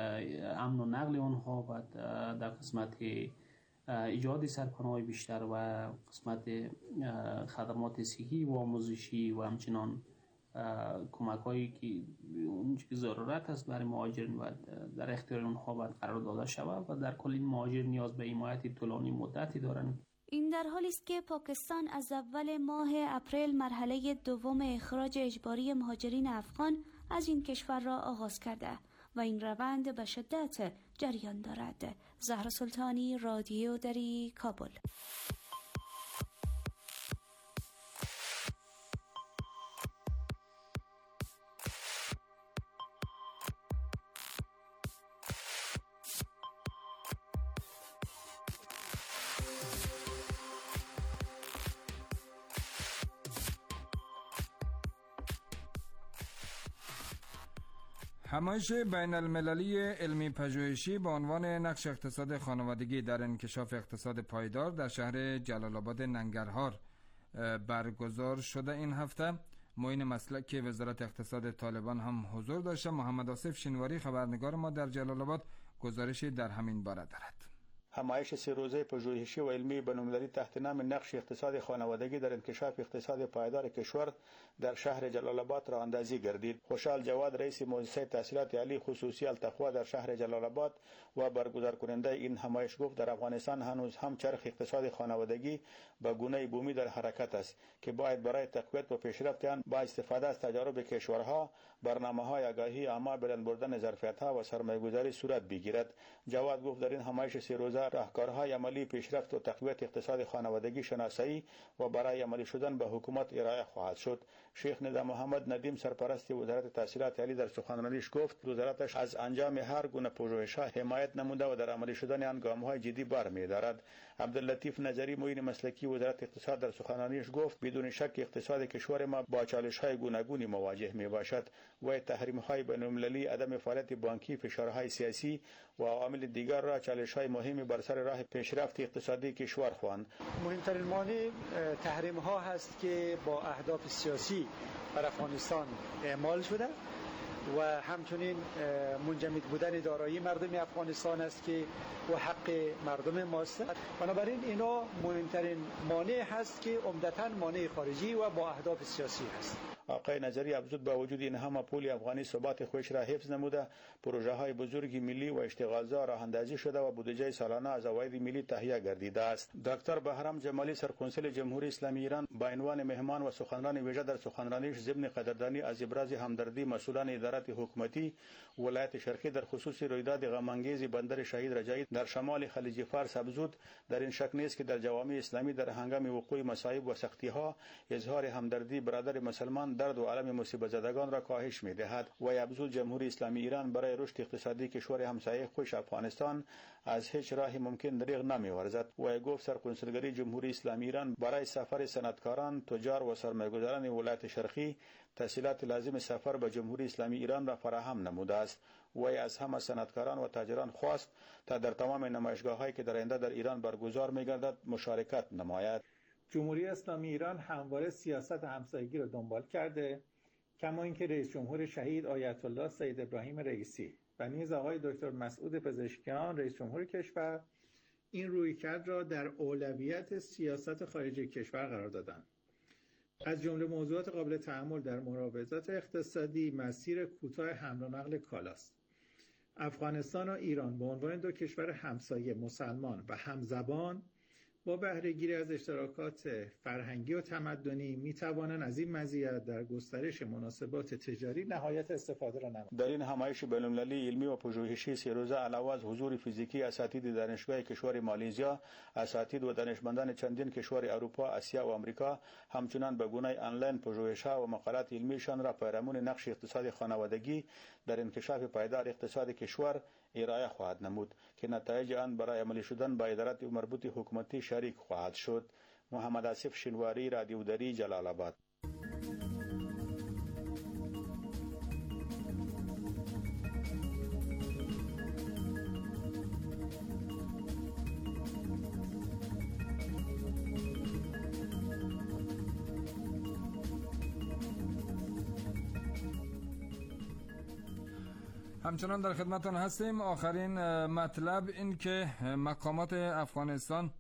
امن و نقل اونها و در قسمت ایجاد سرپناه بیشتر و قسمت خدمات صحی و آموزشی و همچنان کمک هایی که اون که ضرورت است برای مهاجرین و در اختیار اونها باید قرار داده شود و در کل این مهاجر نیاز به حمایت طولانی مدتی دارند. این در حالی است که پاکستان از اول ماه اپریل مرحله دوم اخراج اجباری مهاجرین افغان از این کشور را آغاز کرده و این روند به شدت جریان دارد. زهرا سلطانی، رادیو دری، کابل. همایش بین المللی علمی پژوهشی با عنوان نقش اقتصاد خانوادگی در انکشاف اقتصاد پایدار در شهر جلال آباد ننگرهار برگزار شده. این هفته معین مسلک وزارت اقتصاد طالبان هم حضور داشته. محمد آصف شینواری خبرنگار ما در جلال آباد گزارشی در همین باره دارد. همایش سه روزه پژوهشی و علمی بین‌المللی تحت نام نقش اقتصاد خانوادگی در انکشاف اقتصاد پایدار کشور در شهر جلال آباد راه اندازی گردید. خوشحال جواد رئیس مؤسسه تحصیلات عالی خصوصی التقوا در شهر جلال آباد و برگزار کننده این همایش گفت در افغانستان هنوز هم چرخ اقتصاد خانوادگی به گونه بومی در حرکت است که باید برای تقویت و پیشرفت آن با استفاده از تجارب کشورها برنامه‌های آگاهی عامه بلند بردن ظرفیت‌ها و سرمایه‌گذاری صورت بگیرد. جواد گفت در این همایش سه روزه حوزه راهکارهای عملی پیشرفت و تقویت اقتصاد خانوادگی شناسایی و برای عملی شدن به حکومت ارائه خواهد شد. شیخ ندا محمد ندیم سرپرست وزارت تحصیلات عالی در سخنرانیش گفت وزارتش از انجام هر گونه پژوهش‌ها حمایت نموده و در عملی شدن آن گام‌های جدی برمی‌دارد. عبداللطیف نظری معین مسلکی وزارت اقتصاد در سخنرانیش گفت بدون شک اقتصاد کشور ما با چالش‌های گوناگونی مواجه می‌باشد و تحریم‌های بین‌المللی، عدم فعالیت بانکی، فشارهای سیاسی و عوامل دیگر را چالش‌های مهمی بر سر راه پیشرفت اقتصادی کشور خواند. مهمترین مانع تحریم‌ها هست که با اهداف سیاسی بر افغانستان اعمال شده و همچنین منجمد بودن دارایی مردم افغانستان است که و حق مردم ماست. بنابراین اینا مهمترین مانع هست که عمدتاً مانع خارجی و با اهداف سیاسی هست. آقای نظری افزود با وجود این همه پول افغانی ثبات خودش را حفظ نموده، پروژه های بزرگی ملی و اشتغالزا راه اندازی شده و بودجه سالانه از عواید ملی تهیه گردیده است. دکتر بهرام جمالی سرکنسول جمهوری اسلامی ایران با عنوان مهمان و سخنران ویژه در سخنرانیش ضمن قدردانی از ابراز همدردی مسئولان ادارات حکومتی ولایت شرقی در خصوص رویداد غم‌انگیز بندر شهید رجایی در شمال خلیج فارس افزود در این شک نیست که در جوامع اسلامی در هنگام وقوع مصائب و سختی‌ها اظهار همدردی برادر مسلمان درد و علم مصیبت زدگان را کاهش می‌دهد. و افزود جمهوری اسلامی ایران برای رشد اقتصادی کشور همسایه خوش افغانستان از هیچ راهی ممکن دریغ نمی‌ورزد. و گفت سرکنسولگری جمهوری اسلامی ایران برای سفر صنعتکاران، تجار و سرمایه‌گذاران ولایت شرقی تسهیلات لازم سفر به جمهوری اسلامی ایران را فراهم نموده است. و از همه صنعتکاران و تاجران خواست تا در تمام نمایشگاه‌هایی که در آینده در ایران برگزار می‌گردد مشارکت نماید. جمهوری اسلامی ایران همواره سیاست همسایگی را دنبال کرده، کما اینکه رئیس جمهور شهید آیت الله سید ابراهیم رئیسی و نیز آقای دکتر مسعود پزشکیان رئیس جمهور کشور این رویکرد را در اولویت سیاست خارجی کشور قرار دادند. از جمله موضوعات قابل تأمل در مراودات اقتصادی مسیر کوتاه حمل و نقل کالاست. افغانستان و ایران به عنوان دو کشور همسایه مسلمان و همزبان با بهره‌گیری از اشتراکات فرهنگی و تمدنی می توانند از این مزیت در گسترش مناسبات تجاری نهایت استفاده را نمایند. در این همایش بین‌المللی علمی و پژوهشی سه روزه علاوه از حضور فیزیکی اساتید دانشگاه کشور مالزیا، اساتید و دانشمندان چندین کشور اروپا، آسیا و آمریکا همچنان به گونه آنلاین پژوهش‌ها و مقالات علمیشان را پیرامون نقش اقتصاد خانوادگی در انکشاف پایدار اقتصاد کشور ارائه خواهد نمود که نتایج آن برای عملی شدن با ادارات مربوط حکومتی شریک خواهد شد. محمد آصف شنواری، رادیو دری، جلال آباد. همچنان در خدمتتون هستیم. آخرین مطلب این که مقامات افغانستان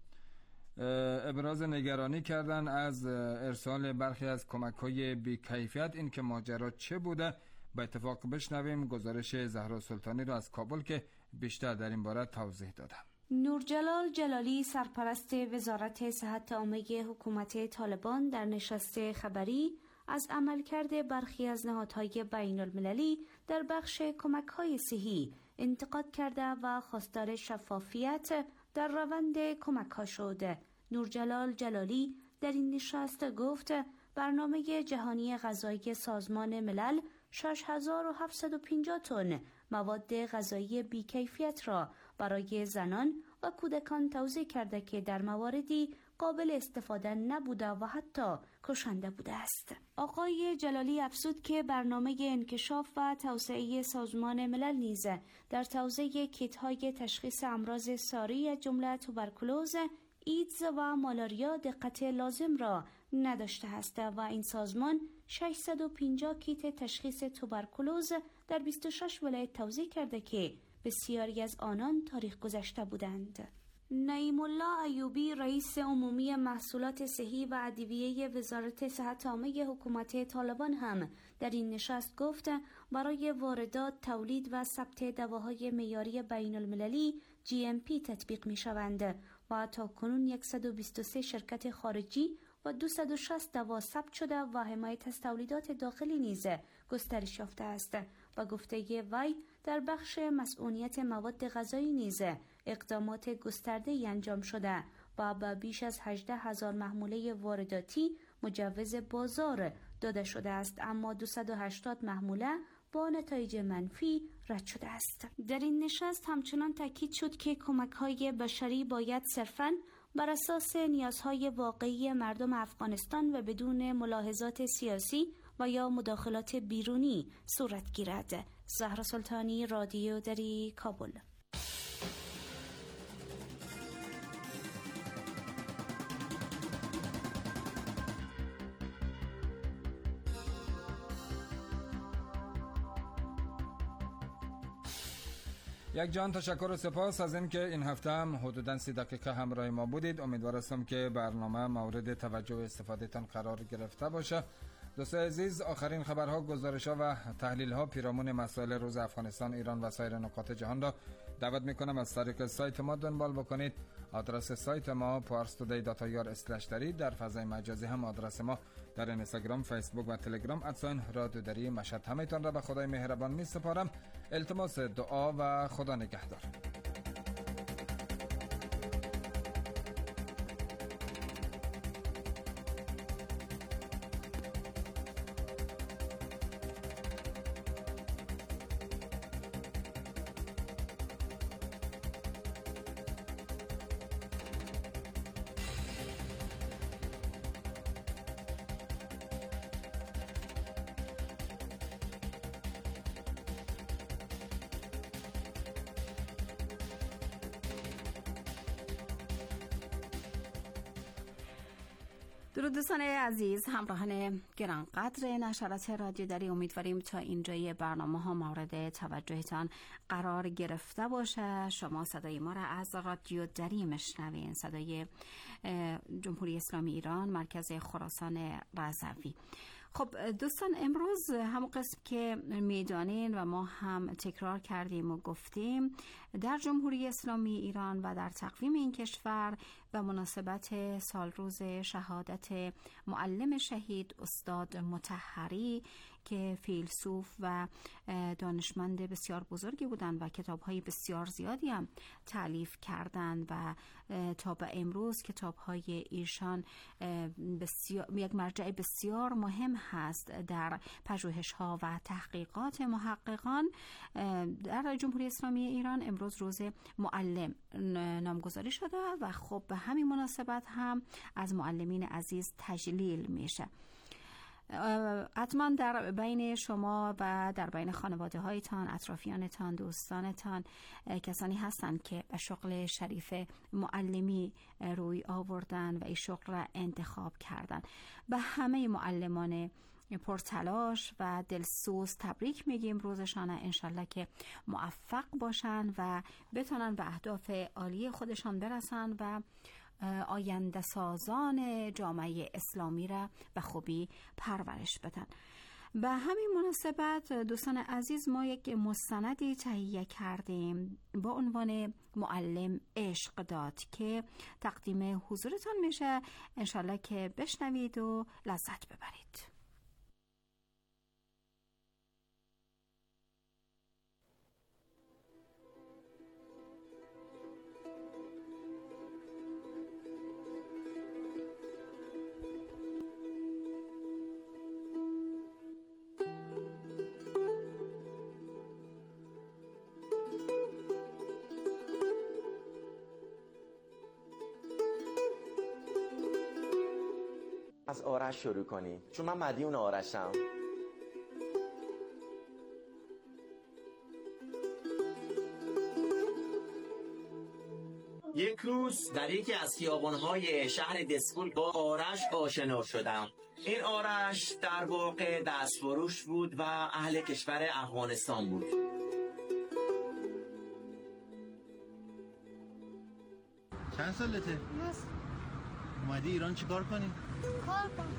ابراز نگرانی کردن از ارسال برخی از کمک‌های بی‌کیفیت. این که ماجرا چه بوده با اتفاق بشنویم گزارش زهرا سلطانی را از کابل که بیشتر در این باره توضیح دادم. نورجلال جلالی سرپرست وزارت صحت عامه حکومت طالبان در نشست خبری از عملکرد برخی از نهادهای بین المللی در بخش کمک‌های صحی انتقاد کرده و خواستار شفافیت در روند کمک‌ها شد. نورجلال جلالی در این نشست گفت برنامه جهانی غذایی سازمان ملل شش هزار و هفتصد و پنجاه تن مواد غذایی بی‌کیفیت را برای زنان و کودکان توزیع کرده که در مواردی قابل استفاده نبوده و حتی کشنده بوده است. آقای جلالی افزود که برنامه انکشاف و توسعه سازمان ملل نیز در توزیع کیت‌های تشخیص امراض ساری جمله توبرکولوز، ایدز و مالاریا دقت لازم را نداشته است و این سازمان ششصد و پنجاه کیت تشخیص توبرکولوز در بیست و شش ولایت توزیع کرده که بسیاری از آنان تاریخ گذشته بودند. نعیم الله ایوبی رئیس عمومی محصولات صحی و ادویه وزارت صحت عامه حکومت طالبان هم در این نشست گفت برای واردات، تولید و ثبت دواهای معیاری بین المللی جی ام پی تطبیق می شوند و تا کنون صد و بیست و سه شرکت خارجی و دویست و شصت دوا ثبت شده و حمایت از تولیدات داخلی نیز گسترش یافته است. و گفته وی در بخش مسئولیت مواد غذایی نیز اقدامات گسترده‌ای انجام شده و به بیش از هجده هزار محموله وارداتی مجوز بازار داده شده است، اما دویست و هشتاد محموله با نتایج منفی رد شده است. در این نشست همچنان تاکید شد که کمک‌های بشری باید صرفاً بر اساس نیازهای واقعی مردم افغانستان و بدون ملاحظات سیاسی و یا مداخلات بیرونی صورت گیرد. زهرا سلطانی، رادیو دری، کابل. یک جان تشکر و سپاس از این که این هفته هم حدوداً سی دقیقه همراه ما بودید. امیدوار هستم که برنامه مورد توجه و استفاده تان قرار گرفته باشه. دوستان عزیز، آخرین خبرها، گزارش‌ها و تحلیل‌ها پیرامون مسائل روز افغانستان، ایران و سایر نقاط جهان را دعوت می‌کنم از طریق سایت ما دنبال بکنید. آدرس سایت ما پارس تودی دات آی آر اسلش دری، در فضای مجازی هم آدرس ما در اینستاگرام، فیسبوک و تلگرام ادساین رادیو دری مشهد. همه‌تان را به خدای مهربان می‌سپارم. التماس دعا و خدا نگهدار. درود دوستان عزیز، همراهان گرانقدر نشرات رادیو دری، امیدواریم تا اینجای برنامه ها مورد توجهتان قرار گرفته باشه. شما صدای ما را از رادیو دری میشنوین، صدای جمهوری اسلامی ایران، مرکز خراسان رضوی. خب دوستان، امروز هم قسم که میدانین و ما هم تکرار کردیم و گفتیم، در جمهوری اسلامی ایران و در تقویم این کشور و مناسبت سالروز شهادت معلم شهید استاد مطهری که فیلسوف و دانشمند بسیار بزرگی بودند و کتاب‌های بسیار زیادی هم تالیف کردند و تا به امروز کتاب‌های ایشان بسیار یک مرجع بسیار مهم هست در پژوهش‌ها و تحقیقات محققان. در جمهوری اسلامی ایران امروز روز معلم نامگذاری شده و خب به همین مناسبت هم از معلمین عزیز تجلیل میشه. حتما در بین شما و در بین خانواده هایتان، اطرافیانتان، دوستانتان کسانی هستند که به شغل شریف معلمی روی آوردن و این شغل را انتخاب کردن. به همه معلمان پرتلاش و دلسوز تبریک میگیم روزشان، انشالله که موفق باشن و بتونن به اهداف عالی خودشان برسن و آینده سازان جامعه اسلامی را به خوبی پرورش بدن. به همین مناسبت دوستان عزیز، ما یک مستندی تهیه کردیم با عنوان معلم عشق داد که تقدیم حضورتان میشه. انشالله که بشنوید و لذت ببرید. از آرش شروع کنیم چون من مدیون آرشم. یک روز در یکی از خیابان‌های شهر دسپول با آرش آشنا شدم. این آرش در واقع دستفروش بود و اهل کشور افغانستان بود. چند سالته؟ نست. اومدی ایران چی کار کنی؟ کار کنم.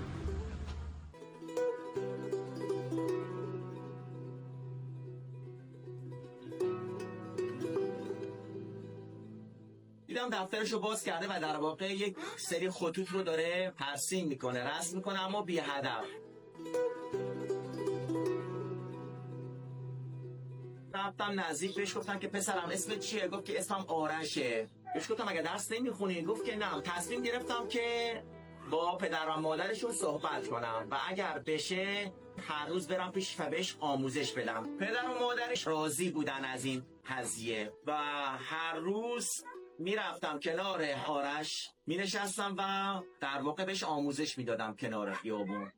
دیدم دفترشو باز کرده و در واقع یک سری خطوط رو داره ترسیم میکنه، رسم میکنه، اما بی هدف. رفتم نزدیک بهش، گفتم که پسرم اسمت چیه؟ گفت که اسمم آرشه. بهش گفتم مگه درس نمیخونی؟ گفت که نه. تصمیم گرفتم که با پدر و مادرشون صحبت کنم و اگر بشه هر روز برم پیش و بهش آموزش بدم. پدر و مادرش راضی بودن از این قضیه و هر روز میرفتم کنار آرش مینشستم و در واقع بهش آموزش میدادم کنار خیابون.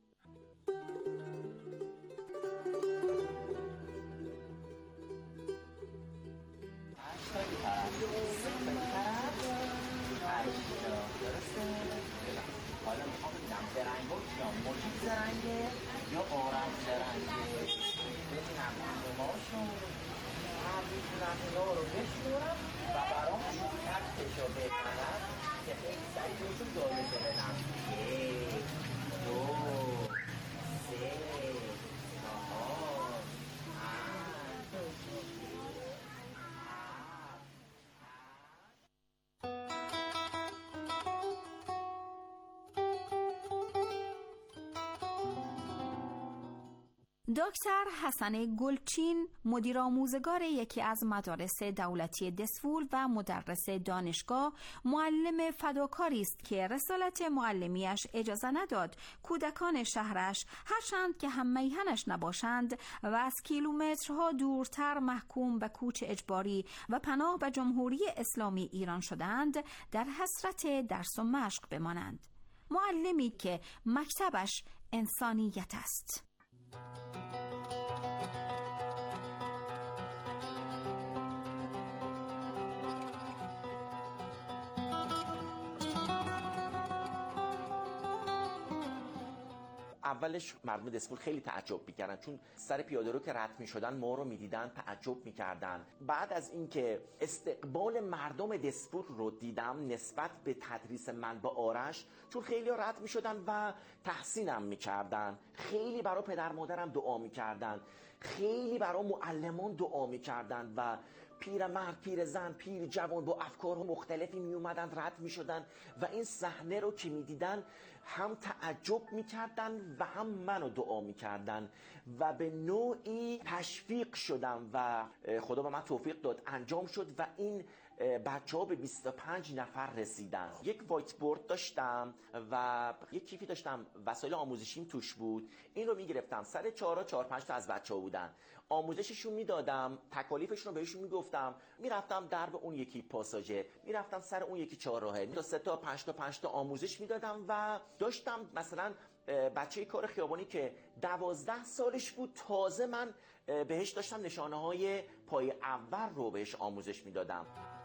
حالا میخوام ببینم زرنگا یا مجید زرنگه یا آرش زرنگه. ببینم مردماشون هر میتونم اینا رو بشورم و برامشون تکتشو بکنم که خیلی سریع بهشون جایزه بدم. یک دو سه چهار دکتر حسن گلچین مدیر آموزگار یکی از مدارس دولتی دسفول و مدرس دانشگاه معلم فداکاری است که رسالت معلمیش اجازه نداد کودکان شهرش هرچند که هم میهنش نباشند و از کیلومترها دورتر محکوم به کوچ اجباری و پناه به جمهوری اسلامی ایران شدند در حسرت درس و مشق بمانند. معلمی که مکتبش انسانیت است. اولش مردم دسفول خیلی تعجب میکردن، چون سر پیاده رو که رد میشدن ما رو میدیدن تعجب میکردن. بعد از اینکه استقبال مردم دسفول رو دیدم نسبت به تدریس من با آرش، چون خیلی رد میشدن و تحسینم میکردن، خیلی برای پدر مادرم دعا میکردن، خیلی برای معلمان دعا میکردن و پیر مرد، پیر زن، پیر جوان با افکار مختلفی می اومدن رد می شدن و این صحنه رو که می دیدن هم تعجب می کردن و هم منو دعا می کردن و به نوعی تشویق شدم و خدا به من توفیق داد، انجام شد و این بچه ها به بیست و پنج نفر رسیدن. یک وایت بورد داشتم و یک کیفی داشتم وسایل آموزشیم توش بود. این رو می گرفتم سر چهارا چهار پنج تا از بچه ها بودن، آموزششون میدادم، تکالیفشون رو بهشون میگفتم، میرفتم درب اون یکی پاساژه، میرفتم سر اون یکی چهارراهه، تا سه تا پنج تا پنج تا آموزش میدادم و داشتم مثلا بچه کار خیابانی که دوازده سالش بود تازه من بهش داشتم نشانه های پای اول رو بهش آموزش میدادم.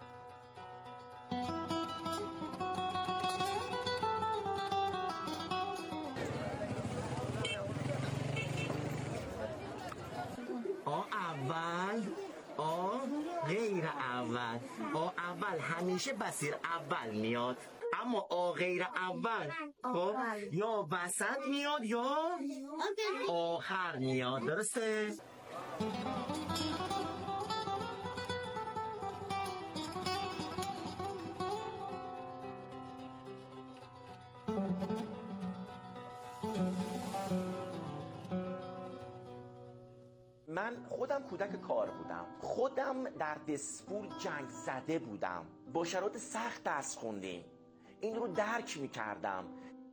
آ اول، آ غیر اول. آ اول همیشه بسیر اول میاد، اما آ غیر اول خب یا وسط میاد یا آخر میاد. درسته؟ من خودم کودک کار بودم، خودم در دسفول جنگ زده بودم، با شرایط سخت درس خوندیم، این رو درک می کردم.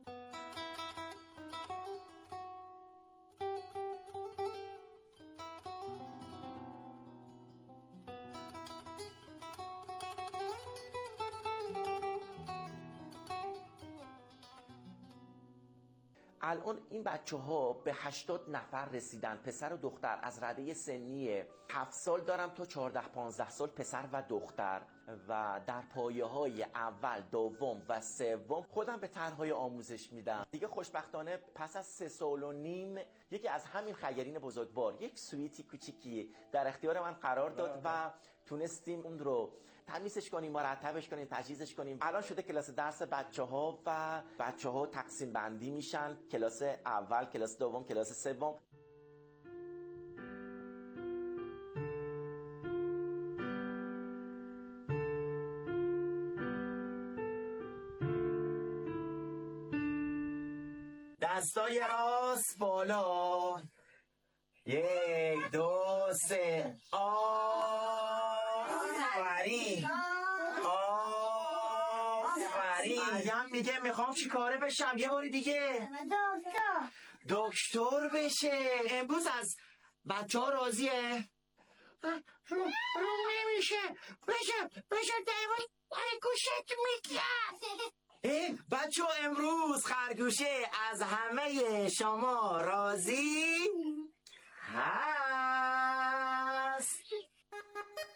الان این بچه ها به هشتاد نفر رسیدن، پسر و دختر، از رده سنی هفت سال دارم تا چهارده پانزده سال پسر و دختر و در پایه های اول، دوم و سوم خودم به طرحهای آموزش میدم. دیگه خوشبختانه پس از سه سال و نیم یکی از همین خیرین بزرگوار یک سویتی کوچیکی در اختیار من قرار داد و تونستیم اون رو تمیزش کنیم، مرتبش کنیم، تجهیزش کنیم. الان شده کلاس درس بچه ها و بچه ها تقسیم بندی میشن، کلاس اول، کلاس دوم، کلاس سوم. دستای راست بالا، یک دو سه. آفرین آفرین. مریم میگه میخوام چی کاره بشم. یه باری دیگه. دکتر. دکتر بشه. امروز از بچه ها راضیه؟ رو رو نمیشه. بشه بشه دقیقا خرگوشت میگم. بچه امروز خرگوشه از همه شما راضی؟ ها